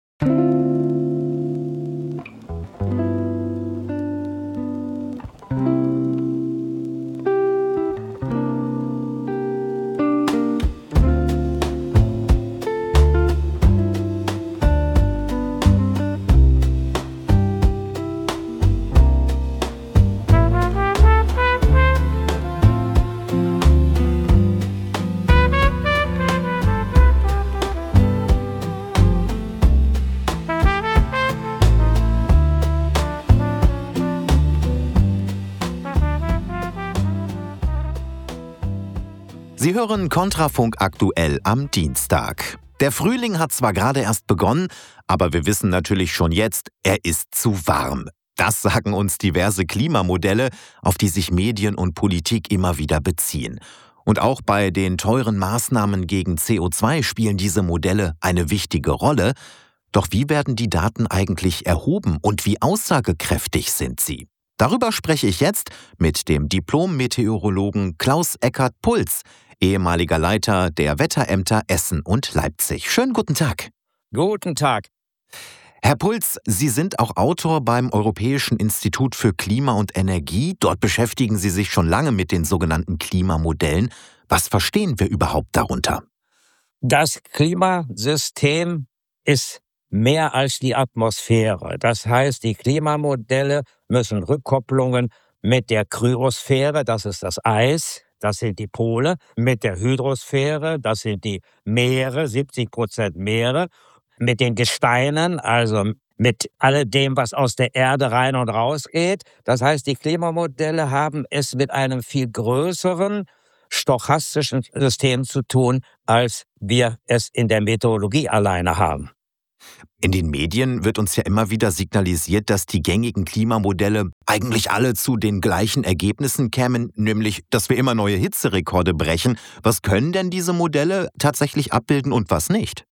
Sie hören Kontrafunk aktuell am Dienstag. Der Frühling hat zwar gerade erst begonnen, aber wir wissen natürlich schon jetzt, er ist zu warm. Das sagen uns diverse Klimamodelle, auf die sich Medien und Politik immer wieder beziehen. Und auch bei den teuren Maßnahmen gegen CO2 spielen diese Modelle eine wichtige Rolle. Doch wie werden die Daten eigentlich erhoben und wie aussagekräftig sind sie? Darüber spreche ich jetzt mit dem Diplom-Meteorologen Klaus Eckert-Puls, ehemaliger Leiter der Wetterämter Essen und Leipzig. Schönen guten Tag. Guten Tag. Herr Puls, Sie sind auch Autor beim Europäischen Institut für Klima und Energie. Dort beschäftigen Sie sich schon lange mit den sogenannten Klimamodellen. Was verstehen wir überhaupt darunter? Das Klimasystem ist mehr als die Atmosphäre. Das heißt, die Klimamodelle müssen Rückkopplungen mit der Kryosphäre, das ist das Eis, das sind die Pole, mit der Hydrosphäre, das sind die Meere, 70% Meere, mit den Gesteinen, also mit alledem, was aus der Erde rein und raus geht. Das heißt, die Klimamodelle haben es mit einem viel größeren stochastischen System zu tun, als wir es in der Meteorologie alleine haben. In den Medien wird uns ja immer wieder signalisiert, dass die gängigen Klimamodelle eigentlich alle zu den gleichen Ergebnissen kämen, nämlich, dass wir immer neue Hitzerekorde brechen. Was können denn diese Modelle tatsächlich abbilden und was nicht?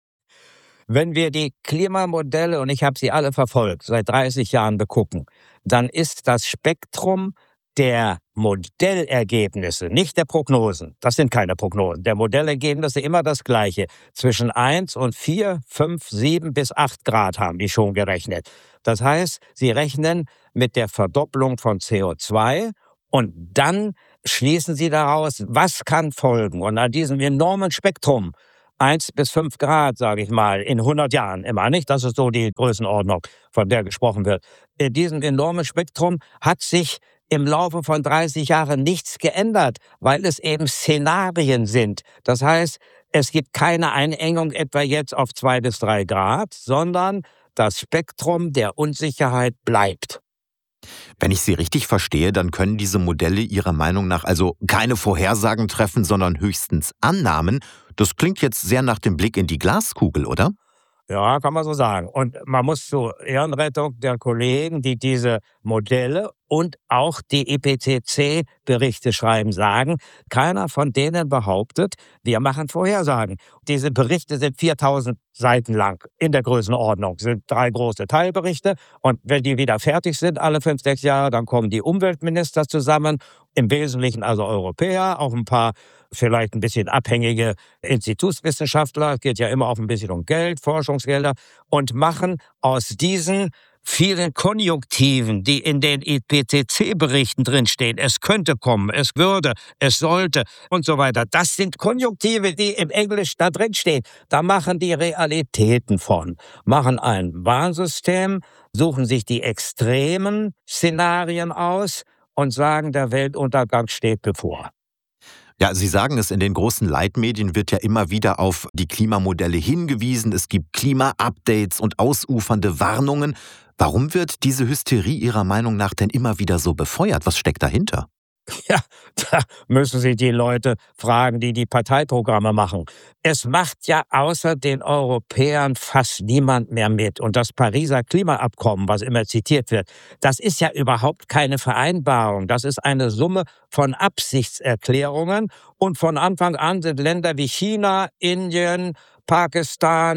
Wenn wir die Klimamodelle, und ich habe sie alle verfolgt, seit 30 Jahren begucken, dann ist das Spektrum der Modellergebnisse, nicht der Prognosen, das sind keine Prognosen, der Modellergebnisse immer das Gleiche. Zwischen 1 und 4, 5, 7 bis 8 Grad haben die schon gerechnet. Das heißt, sie rechnen mit der Verdopplung von CO2 und dann schließen sie daraus, was kann folgen. Und an diesem enormen Spektrum, 1 bis 5 Grad, sage ich mal, in 100 Jahren immer, nicht? Das ist so die Größenordnung, von der gesprochen wird. In diesem enormen Spektrum hat sich im Laufe von 30 Jahren nichts geändert, weil es eben Szenarien sind. Das heißt, es gibt keine Einengung etwa jetzt auf 2 bis 3 Grad, sondern das Spektrum der Unsicherheit bleibt. Wenn ich Sie richtig verstehe, dann können diese Modelle Ihrer Meinung nach also keine Vorhersagen treffen, sondern höchstens Annahmen. Das klingt jetzt sehr nach dem Blick in die Glaskugel, oder? Ja, kann man so sagen. Und man muss zur Ehrenrettung der Kollegen, die diese Modelle und auch die IPCC-Berichte schreiben, sagen, keiner von denen behauptet, wir machen Vorhersagen. Diese Berichte sind 4000 Seiten lang in der Größenordnung, sind 3 große Teilberichte. Und wenn die wieder fertig sind, alle 5, 6 Jahre, dann kommen die Umweltminister zusammen, im Wesentlichen also Europäer, auch ein paar vielleicht ein bisschen abhängige Institutswissenschaftler, es geht ja immer auch ein bisschen um Geld, Forschungsgelder, und machen aus diesen vielen Konjunktiven, die in den IPCC-Berichten drinstehen, es könnte kommen, es würde, es sollte und so weiter. Das sind Konjunktive, die im Englisch da drinstehen. Da machen die Realitäten von, machen ein Warnsystem, suchen sich die extremen Szenarien aus und sagen, der Weltuntergang steht bevor. Ja, Sie sagen es, in den großen Leitmedien wird ja immer wieder auf die Klimamodelle hingewiesen. Es gibt Klima-Updates und ausufernde Warnungen. Warum wird diese Hysterie Ihrer Meinung nach denn immer wieder so befeuert? Was steckt dahinter? Ja, da müssen Sie die Leute fragen, die die Parteiprogramme machen. Es macht ja außer den Europäern fast niemand mehr mit. Und das Pariser Klimaabkommen, was immer zitiert wird, das ist ja überhaupt keine Vereinbarung. Das ist eine Summe von Absichtserklärungen. Und von Anfang an sind Länder wie China, Indien, Pakistan,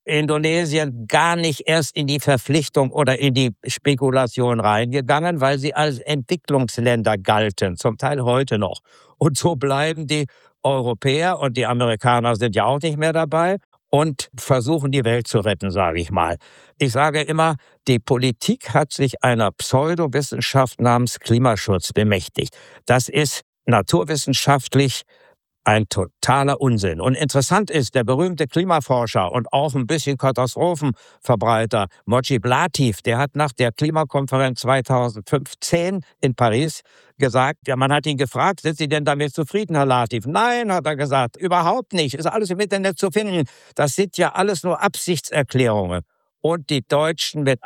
Indonesien gar nicht erst in die Verpflichtung oder in die Spekulation reingegangen, weil sie als Entwicklungsländer galten, zum Teil heute noch. Und so bleiben die Europäer und die Amerikaner sind ja auch nicht mehr dabei und versuchen die Welt zu retten, sage ich mal. Ich sage immer, die Politik hat sich einer Pseudowissenschaft namens Klimaschutz bemächtigt. Das ist naturwissenschaftlich ein totaler Unsinn. Und interessant ist, der berühmte Klimaforscher und auch ein bisschen Katastrophenverbreiter Mojib Latif, der hat nach der Klimakonferenz 2015 in Paris gesagt, ja, man hat ihn gefragt, sind Sie denn damit zufrieden, Herr Latif? Nein, hat er gesagt, überhaupt nicht. Ist alles im Internet zu finden. Das sind ja alles nur Absichtserklärungen. Und die Deutschen mit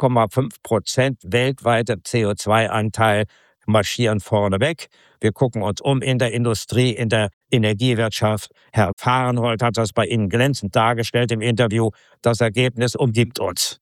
1,5% weltweitem CO2-Anteil marschieren vorne weg. Wir gucken uns um in der Industrie, in der Energiewirtschaft. Herr Fahrenhold hat das bei Ihnen glänzend dargestellt im Interview. Das Ergebnis umgibt uns.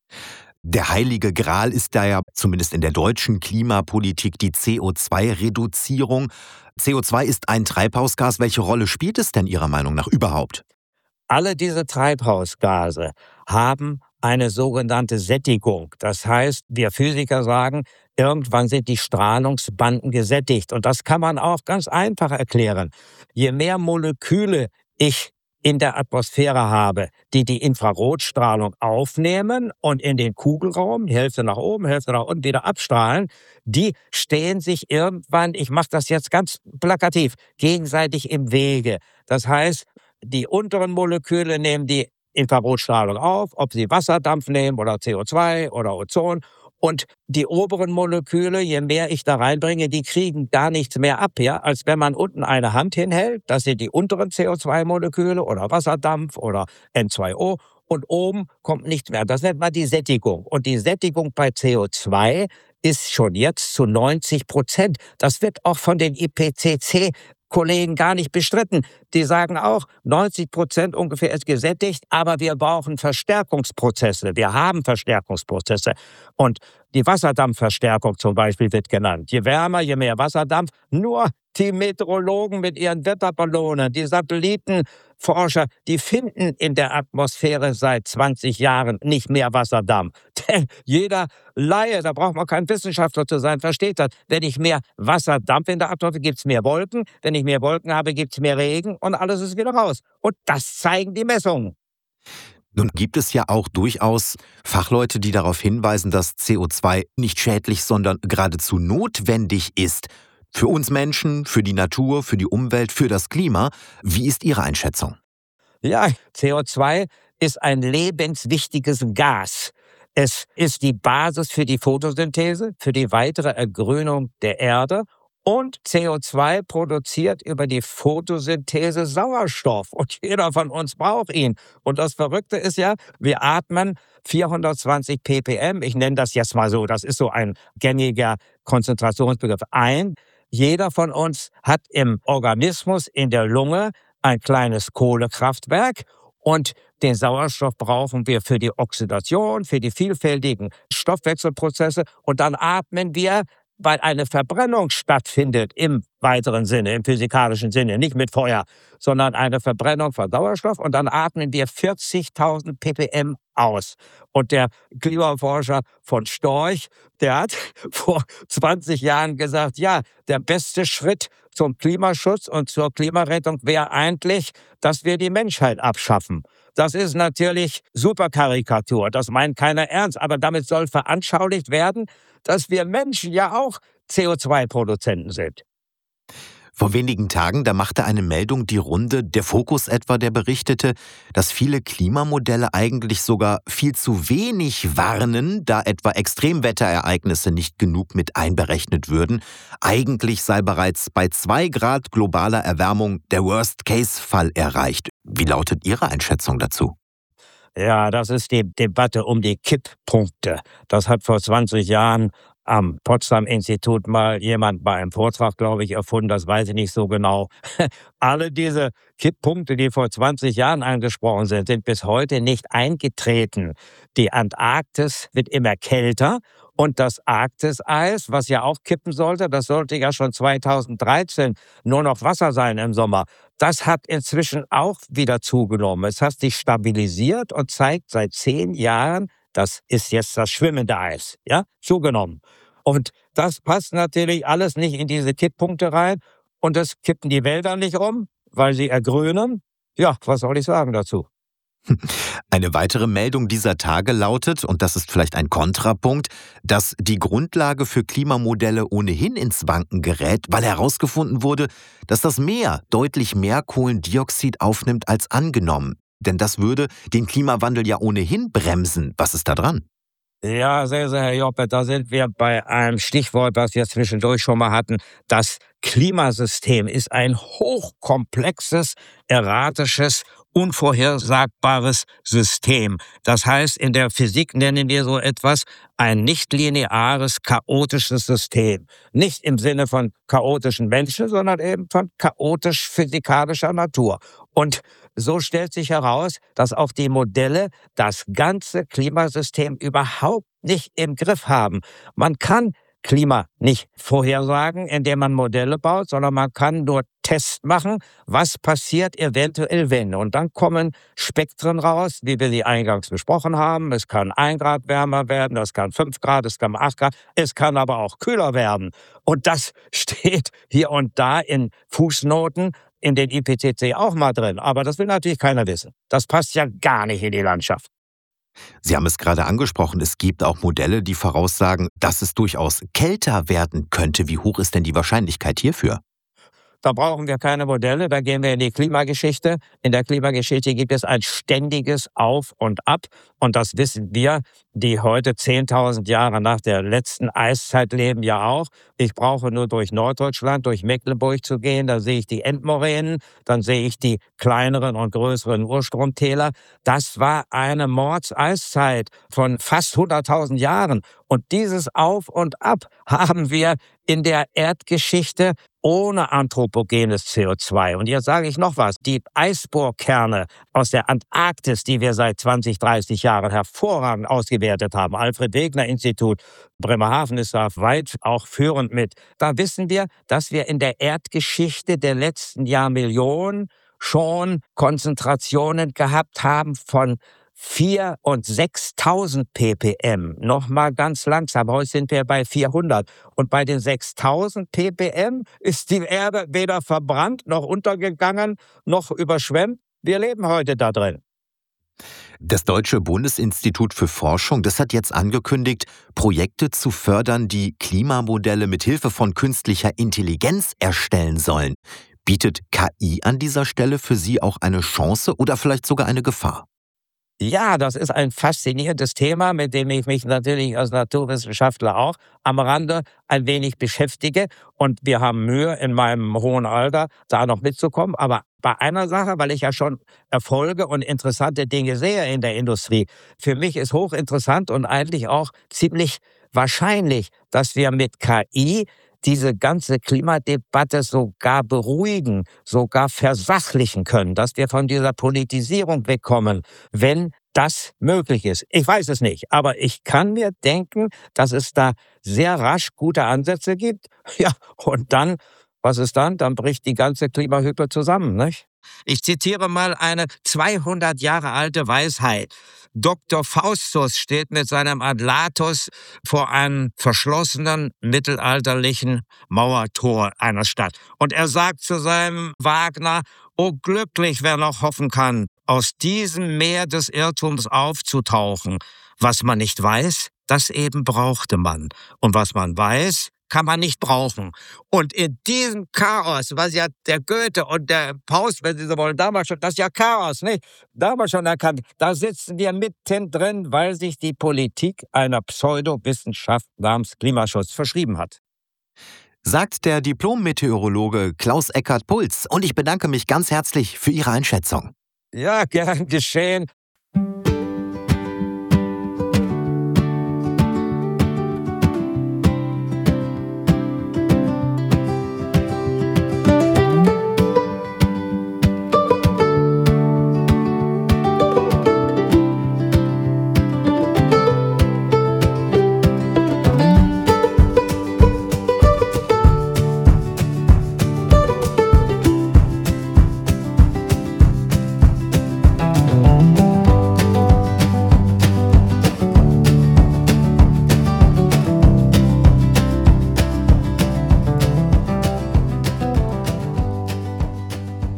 Der heilige Gral ist da ja zumindest in der deutschen Klimapolitik die CO2-Reduzierung. CO2 ist ein Treibhausgas. Welche Rolle spielt es denn Ihrer Meinung nach überhaupt? Alle diese Treibhausgase haben eine sogenannte Sättigung. Das heißt, wir Physiker sagen, irgendwann sind die Strahlungsbanden gesättigt. Und das kann man auch ganz einfach erklären. Je mehr Moleküle ich in der Atmosphäre habe, die die Infrarotstrahlung aufnehmen und in den Kugelraum, Hälfte nach oben, Hälfte nach unten wieder abstrahlen, die stehen sich irgendwann, ich mache das jetzt ganz plakativ, gegenseitig im Wege. Das heißt, die unteren Moleküle nehmen die Infrarotstrahlung auf, ob sie Wasserdampf nehmen oder CO2 oder Ozon. Und die oberen Moleküle, je mehr ich da reinbringe, die kriegen gar nichts mehr ab, ja, als wenn man unten eine Hand hinhält. Das sind die unteren CO2-Moleküle oder Wasserdampf oder N2O. Und oben kommt nichts mehr. Das nennt man die Sättigung. Und die Sättigung bei CO2 ist schon jetzt zu 90%. Das wird auch von den IPCC-Kollegen gar nicht bestritten. Die sagen auch, 90% ungefähr ist gesättigt, aber wir brauchen Verstärkungsprozesse. Wir haben Verstärkungsprozesse. Und die Wasserdampfverstärkung zum Beispiel wird genannt. Je wärmer, je mehr Wasserdampf. Nur die Meteorologen mit ihren Wetterballonen, die Satellitenforscher, die finden in der Atmosphäre seit 20 Jahren nicht mehr Wasserdampf. Denn jeder Laie, da braucht man kein Wissenschaftler zu sein, versteht das. Wenn ich mehr Wasserdampf in der Atmosphäre, gibt es mehr Wolken. Wenn ich mehr Wolken habe, gibt es mehr Regen und alles ist wieder raus. Und das zeigen die Messungen. Nun gibt es ja auch durchaus Fachleute, die darauf hinweisen, dass CO2 nicht schädlich, sondern geradezu notwendig ist. Für uns Menschen, für die Natur, für die Umwelt, für das Klima. Wie ist Ihre Einschätzung? Ja, CO2 ist ein lebenswichtiges Gas. Es ist die Basis für die Photosynthese, für die weitere Ergrünung der Erde. Und CO2 produziert über die Photosynthese Sauerstoff. Und jeder von uns braucht ihn. Und das Verrückte ist ja, wir atmen 420 ppm. Ich nenne das jetzt mal so, das ist so ein gängiger Konzentrationsbegriff ein. Jeder von uns hat im Organismus, in der Lunge, ein kleines Kohlekraftwerk. Und den Sauerstoff brauchen wir für die Oxidation, für die vielfältigen Stoffwechselprozesse. Und dann atmen wir, weil eine Verbrennung stattfindet im weiteren Sinne, im physikalischen Sinne, nicht mit Feuer, sondern eine Verbrennung von Sauerstoff und dann atmen wir 40.000 ppm aus. Und der Klimaforscher von Storch, der hat vor 20 Jahren gesagt, ja, der beste Schritt zum Klimaschutz und zur Klimarettung wäre eigentlich, dass wir die Menschheit abschaffen. Das ist natürlich Superkarikatur, das meint keiner ernst, aber damit soll veranschaulicht werden, dass wir Menschen ja auch CO2-Produzenten sind. Vor wenigen Tagen, da machte eine Meldung die Runde, der Fokus etwa, der berichtete, dass viele Klimamodelle eigentlich sogar viel zu wenig warnen, da etwa Extremwetterereignisse nicht genug mit einberechnet würden. Eigentlich sei bereits bei 2 Grad globaler Erwärmung der Worst-Case-Fall erreicht. Wie lautet Ihre Einschätzung dazu? Ja, das ist die Debatte um die Kipppunkte. Das hat vor 20 Jahren am Potsdam-Institut mal jemand bei einem Vortrag, glaube ich, erfunden, das weiß ich nicht so genau. Alle diese Kipppunkte, die vor 20 Jahren angesprochen sind bis heute nicht eingetreten. Die Antarktis wird immer kälter und das Arktiseis, was ja auch kippen sollte, das sollte ja schon 2013 nur noch Wasser sein im Sommer. das hat inzwischen auch wieder zugenommen. Es hat sich stabilisiert und zeigt seit 10 Jahren, das ist jetzt das schwimmende Eis, ja, zugenommen. Und das passt natürlich alles nicht in diese Kipppunkte rein. Und das kippen die Wälder nicht um, weil sie ergrünen. Ja, was soll ich sagen dazu? Eine weitere Meldung dieser Tage lautet, und das ist vielleicht ein Kontrapunkt, dass die Grundlage für Klimamodelle ohnehin ins Wanken gerät, weil herausgefunden wurde, dass das Meer deutlich mehr Kohlendioxid aufnimmt als angenommen. Denn das würde den Klimawandel ja ohnehin bremsen. Was ist da dran? Ja, sehr, sehr, Herr Joppe, da sind wir bei einem Stichwort, was wir zwischendurch schon mal hatten. Das Klimasystem ist ein hochkomplexes, erratisches, unvorhersagbares System. Das heißt, in der Physik nennen wir so etwas ein nicht-lineares, chaotisches System. Nicht im Sinne von chaotischen Menschen, sondern eben von chaotisch-physikalischer Natur. Und so stellt sich heraus, dass auch die Modelle das ganze Klimasystem überhaupt nicht im Griff haben. Man kann Klima nicht vorhersagen, indem man Modelle baut, sondern man kann nur Tests machen, was passiert eventuell wenn. Und dann kommen Spektren raus, wie wir sie eingangs besprochen haben. Es kann 1 Grad wärmer werden, es kann 5 Grad, es kann 8 Grad, es kann aber auch kühler werden. Und das steht hier und da in Fußnoten in den IPCC auch mal drin. Aber das will natürlich keiner wissen. Das passt ja gar nicht in die Landschaft. Sie haben es gerade angesprochen, es gibt auch Modelle, die voraussagen, dass es durchaus kälter werden könnte. Wie hoch ist denn die Wahrscheinlichkeit hierfür? Da brauchen wir keine Modelle, da gehen wir in die Klimageschichte. In der Klimageschichte gibt es ein ständiges Auf und Ab. Und das wissen wir, die heute 10.000 Jahre nach der letzten Eiszeit leben, ja auch. Ich brauche nur durch Norddeutschland, durch Mecklenburg zu gehen. Da sehe ich die Endmoränen, dann sehe ich die kleineren und größeren Urstromtäler. Das war eine Mordseiszeit von fast 100.000 Jahren. Und dieses Auf und Ab haben wir in der Erdgeschichte ohne anthropogenes CO2. Und jetzt sage ich noch was. Die Eisbohrkerne aus der Antarktis, die wir seit 20, 30 Jahren hervorragend ausgewertet haben, Alfred-Wegener-Institut, Bremerhaven ist da weit auch führend mit. Da wissen wir, dass wir in der Erdgeschichte der letzten Jahrmillionen schon Konzentrationen gehabt haben von 4.000 und 6.000 ppm. Nochmal ganz langsam, heute sind wir bei 400. Und bei den 6.000 ppm ist die Erde weder verbrannt, noch untergegangen, noch überschwemmt. Wir leben heute da drin. Das Deutsche Bundesinstitut für Forschung, das hat jetzt angekündigt, Projekte zu fördern, die Klimamodelle mit Hilfe von künstlicher Intelligenz erstellen sollen. Bietet KI an dieser Stelle für Sie auch eine Chance oder vielleicht sogar eine Gefahr? Ja, das ist ein faszinierendes Thema, mit dem ich mich natürlich als Naturwissenschaftler auch am Rande ein wenig beschäftige. Und wir haben Mühe, in meinem hohen Alter da noch mitzukommen. Aber bei einer Sache, weil ich ja schon Erfolge und interessante Dinge sehe in der Industrie, für mich ist hochinteressant und eigentlich auch ziemlich wahrscheinlich, dass wir mit KI diese ganze Klimadebatte sogar beruhigen, sogar versachlichen können, dass wir von dieser Politisierung wegkommen, wenn das möglich ist. Ich weiß es nicht, aber ich kann mir denken, dass es da sehr rasch gute Ansätze gibt. Ja, und dann, was ist dann? Dann bricht die ganze Klimahütte zusammen, nicht? Ich zitiere mal eine 200 Jahre alte Weisheit. Dr. Faustus steht mit seinem Adlatus vor einem verschlossenen mittelalterlichen Mauertor einer Stadt. Und er sagt zu seinem Wagner, o glücklich, wer noch hoffen kann, aus diesem Meer des Irrtums aufzutauchen. Was man nicht weiß, das eben brauchte man. Und was man weiß, kann man nicht brauchen. Und in diesem Chaos, was ja der Goethe und der Faust, wenn Sie so wollen, damals schon, das ist ja Chaos, nicht? Damals schon erkannt, da sitzen wir mittendrin, weil sich die Politik einer Pseudowissenschaft namens Klimaschutz verschrieben hat. Sagt der Diplom-Meteorologe Klaus Eckert-Puls. Und ich bedanke mich ganz herzlich für Ihre Einschätzung. Ja, gern geschehen.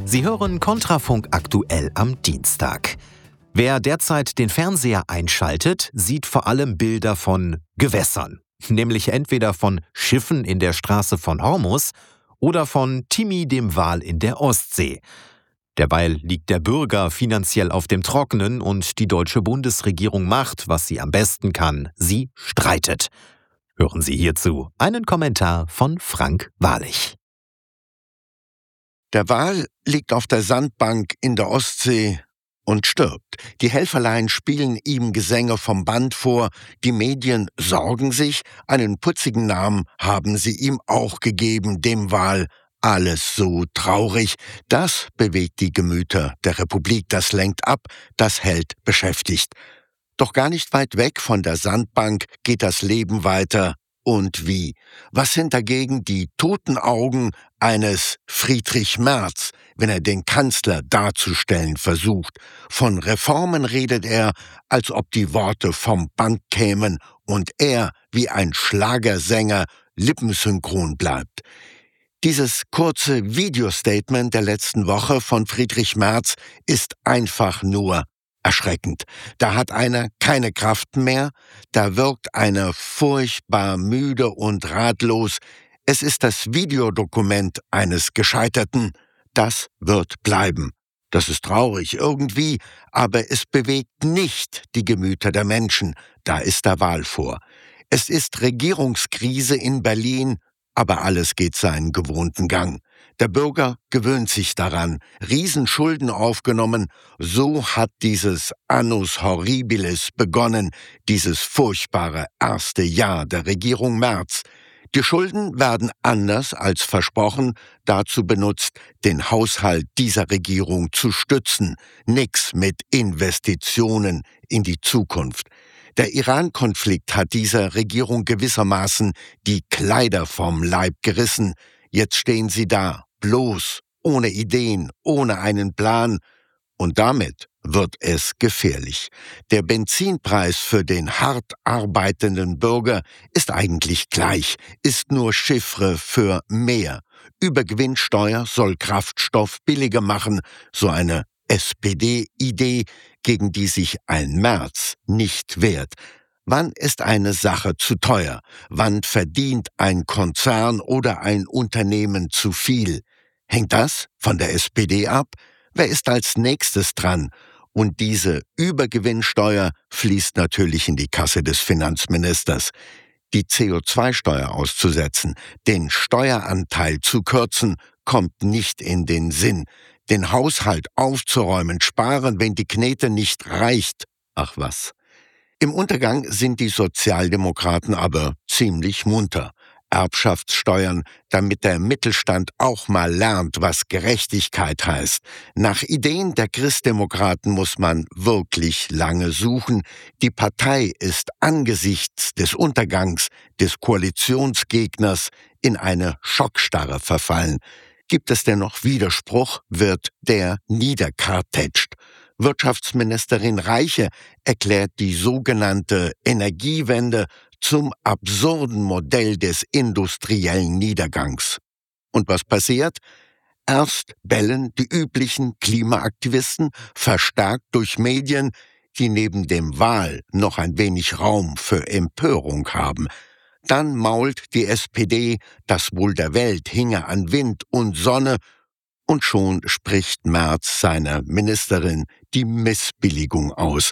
Sie hören Kontrafunk aktuell am Dienstag. Wer derzeit den Fernseher einschaltet, sieht vor allem Bilder von Gewässern. Nämlich entweder von Schiffen in der Straße von Hormuz oder von Timmy dem Wal in der Ostsee. Derweil liegt der Bürger finanziell auf dem Trockenen und die deutsche Bundesregierung macht, was sie am besten kann. Sie streitet. Hören Sie hierzu einen Kommentar von Frank Wahrlich. Der Wal liegt auf der Sandbank in der Ostsee und stirbt. Die Helferlein spielen ihm Gesänge vom Band vor, die Medien sorgen sich, einen putzigen Namen haben sie ihm auch gegeben, dem Wal. Alles so traurig. Das bewegt die Gemüter der Republik, das lenkt ab, das hält beschäftigt. Doch gar nicht weit weg von der Sandbank geht das Leben weiter. Und wie? Was sind dagegen die toten Augen eines Friedrich Merz, wenn er den Kanzler darzustellen versucht? Von Reformen redet er, als ob die Worte vom Band kämen und er, wie ein Schlagersänger, lippensynchron bleibt. Dieses kurze Videostatement der letzten Woche von Friedrich Merz ist einfach nur erschreckend. Da hat einer keine Kraft mehr, da wirkt einer furchtbar müde und ratlos. Es ist das Videodokument eines Gescheiterten. Das wird bleiben. Das ist traurig irgendwie, aber es bewegt nicht die Gemüter der Menschen. Da ist der Wahl vor. Es ist Regierungskrise in Berlin, aber alles geht seinen gewohnten Gang. Der Bürger gewöhnt sich daran, Riesenschulden aufgenommen, so hat dieses Annus Horribilis begonnen, dieses furchtbare erste Jahr der Regierung Merz. Die Schulden werden anders als versprochen dazu benutzt, den Haushalt dieser Regierung zu stützen. Nix mit Investitionen in die Zukunft. Der Iran-Konflikt hat dieser Regierung gewissermaßen die Kleider vom Leib gerissen. Jetzt stehen sie da, bloß, ohne Ideen, ohne einen Plan. Und damit wird es gefährlich. Der Benzinpreis für den hart arbeitenden Bürger ist eigentlich gleich, ist nur Chiffre für mehr. Übergewinnsteuer soll Kraftstoff billiger machen, so eine SPD-Idee, gegen die sich ein Merz nicht wehrt. Wann ist eine Sache zu teuer? Wann verdient ein Konzern oder ein Unternehmen zu viel? Hängt das von der SPD ab? Wer ist als nächstes dran? Und diese Übergewinnsteuer fließt natürlich in die Kasse des Finanzministers. Die CO2-Steuer auszusetzen, den Steueranteil zu kürzen, kommt nicht in den Sinn. Den Haushalt aufzuräumen, sparen, wenn die Knete nicht reicht. Ach was. Im Untergang sind die Sozialdemokraten aber ziemlich munter. Erbschaftssteuern, damit der Mittelstand auch mal lernt, was Gerechtigkeit heißt. Nach Ideen der Christdemokraten muss man wirklich lange suchen. Die Partei ist angesichts des Untergangs des Koalitionsgegners in eine Schockstarre verfallen. Gibt es denn noch Widerspruch, wird der niederkartätscht. Wirtschaftsministerin Reiche erklärt die sogenannte Energiewende zum absurden Modell des industriellen Niedergangs. Und was passiert? Erst bellen die üblichen Klimaaktivisten, verstärkt durch Medien, die neben dem Wahl noch ein wenig Raum für Empörung haben. Dann mault die SPD, das Wohl der Welt hinge an Wind und Sonne, und schon spricht Merz seiner Ministerin die Missbilligung aus.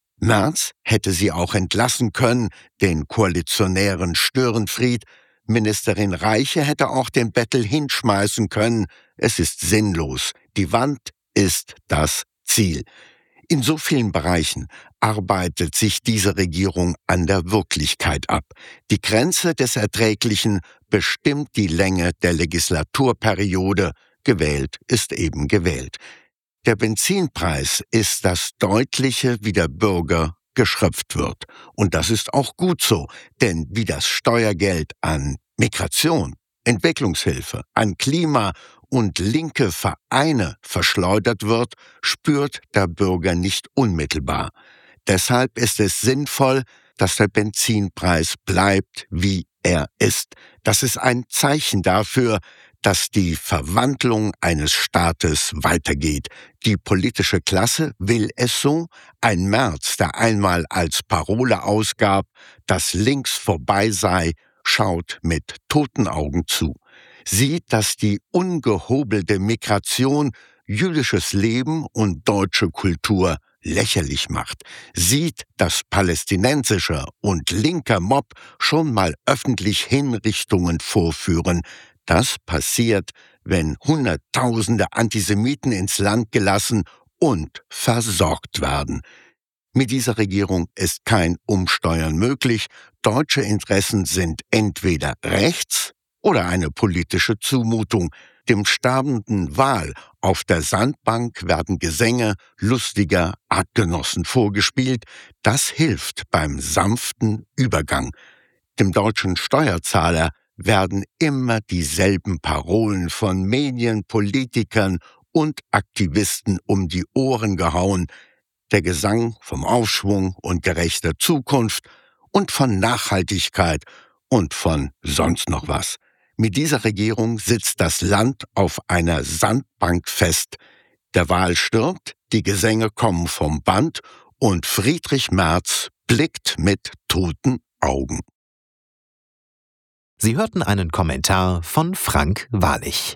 Merz hätte sie auch entlassen können, den koalitionären Störenfried. Ministerin Reiche hätte auch den Bettel hinschmeißen können. Es ist sinnlos. Die Wand ist das Ziel. In so vielen Bereichen arbeitet sich diese Regierung an der Wirklichkeit ab. Die Grenze des Erträglichen bestimmt die Länge der Legislaturperiode. Gewählt ist eben gewählt. Der Benzinpreis ist das Deutliche, wie der Bürger geschröpft wird. Und das ist auch gut so, denn wie das Steuergeld an Migration, Entwicklungshilfe, an Klima und linke Vereine verschleudert wird, spürt der Bürger nicht unmittelbar. Deshalb ist es sinnvoll, dass der Benzinpreis bleibt, wie er ist. Das ist ein Zeichen dafür, dass die Verwandlung eines Staates weitergeht. Die politische Klasse will es so. Ein Merz, der einmal als Parole ausgab, dass links vorbei sei, schaut mit toten Augen zu. Sieht, dass die ungehobelte Migration jüdisches Leben und deutsche Kultur lächerlich macht, sieht, dass palästinensischer und linker Mob schon mal öffentlich Hinrichtungen vorführen. Das passiert, wenn Hunderttausende Antisemiten ins Land gelassen und versorgt werden. Mit dieser Regierung ist kein Umsteuern möglich. Deutsche Interessen sind entweder rechts oder eine politische Zumutung. Dem sterbenden Wal auf der Sandbank werden Gesänge lustiger Artgenossen vorgespielt. Das hilft beim sanften Übergang. Dem deutschen Steuerzahler werden immer dieselben Parolen von Medien, Politikern und Aktivisten um die Ohren gehauen. Der Gesang vom Aufschwung und gerechter Zukunft und von Nachhaltigkeit und von sonst noch was. Mit dieser Regierung sitzt das Land auf einer Sandbank fest. Der Wal stirbt, die Gesänge kommen vom Band und Friedrich Merz blickt mit toten Augen. Sie hörten einen Kommentar von Frank Wahrlich.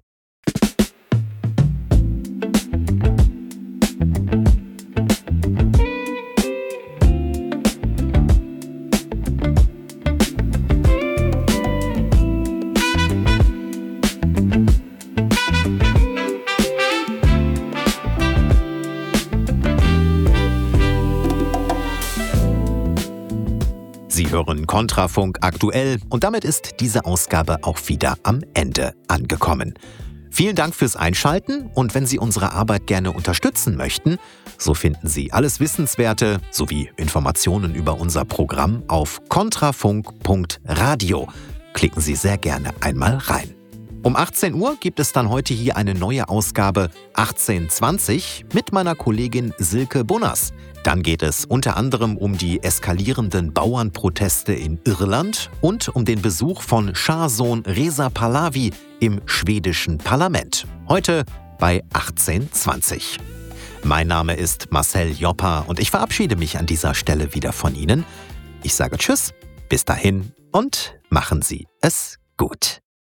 Sie hören Kontrafunk aktuell und damit ist diese Ausgabe auch wieder am Ende angekommen. Vielen Dank fürs Einschalten und wenn Sie unsere Arbeit gerne unterstützen möchten, so finden Sie alles Wissenswerte sowie Informationen über unser Programm auf kontrafunk.radio. Klicken Sie sehr gerne einmal rein. Um 18 Uhr gibt es dann heute hier eine neue Ausgabe 1820 mit meiner Kollegin Silke Bunners. Dann geht es unter anderem um die eskalierenden Bauernproteste in Irland und um den Besuch von Schahsohn Reza Pahlavi im schwedischen Parlament. Heute bei 1820. Mein Name ist Marcel Joppa und ich verabschiede mich an dieser Stelle wieder von Ihnen. Ich sage Tschüss, bis dahin und machen Sie es gut.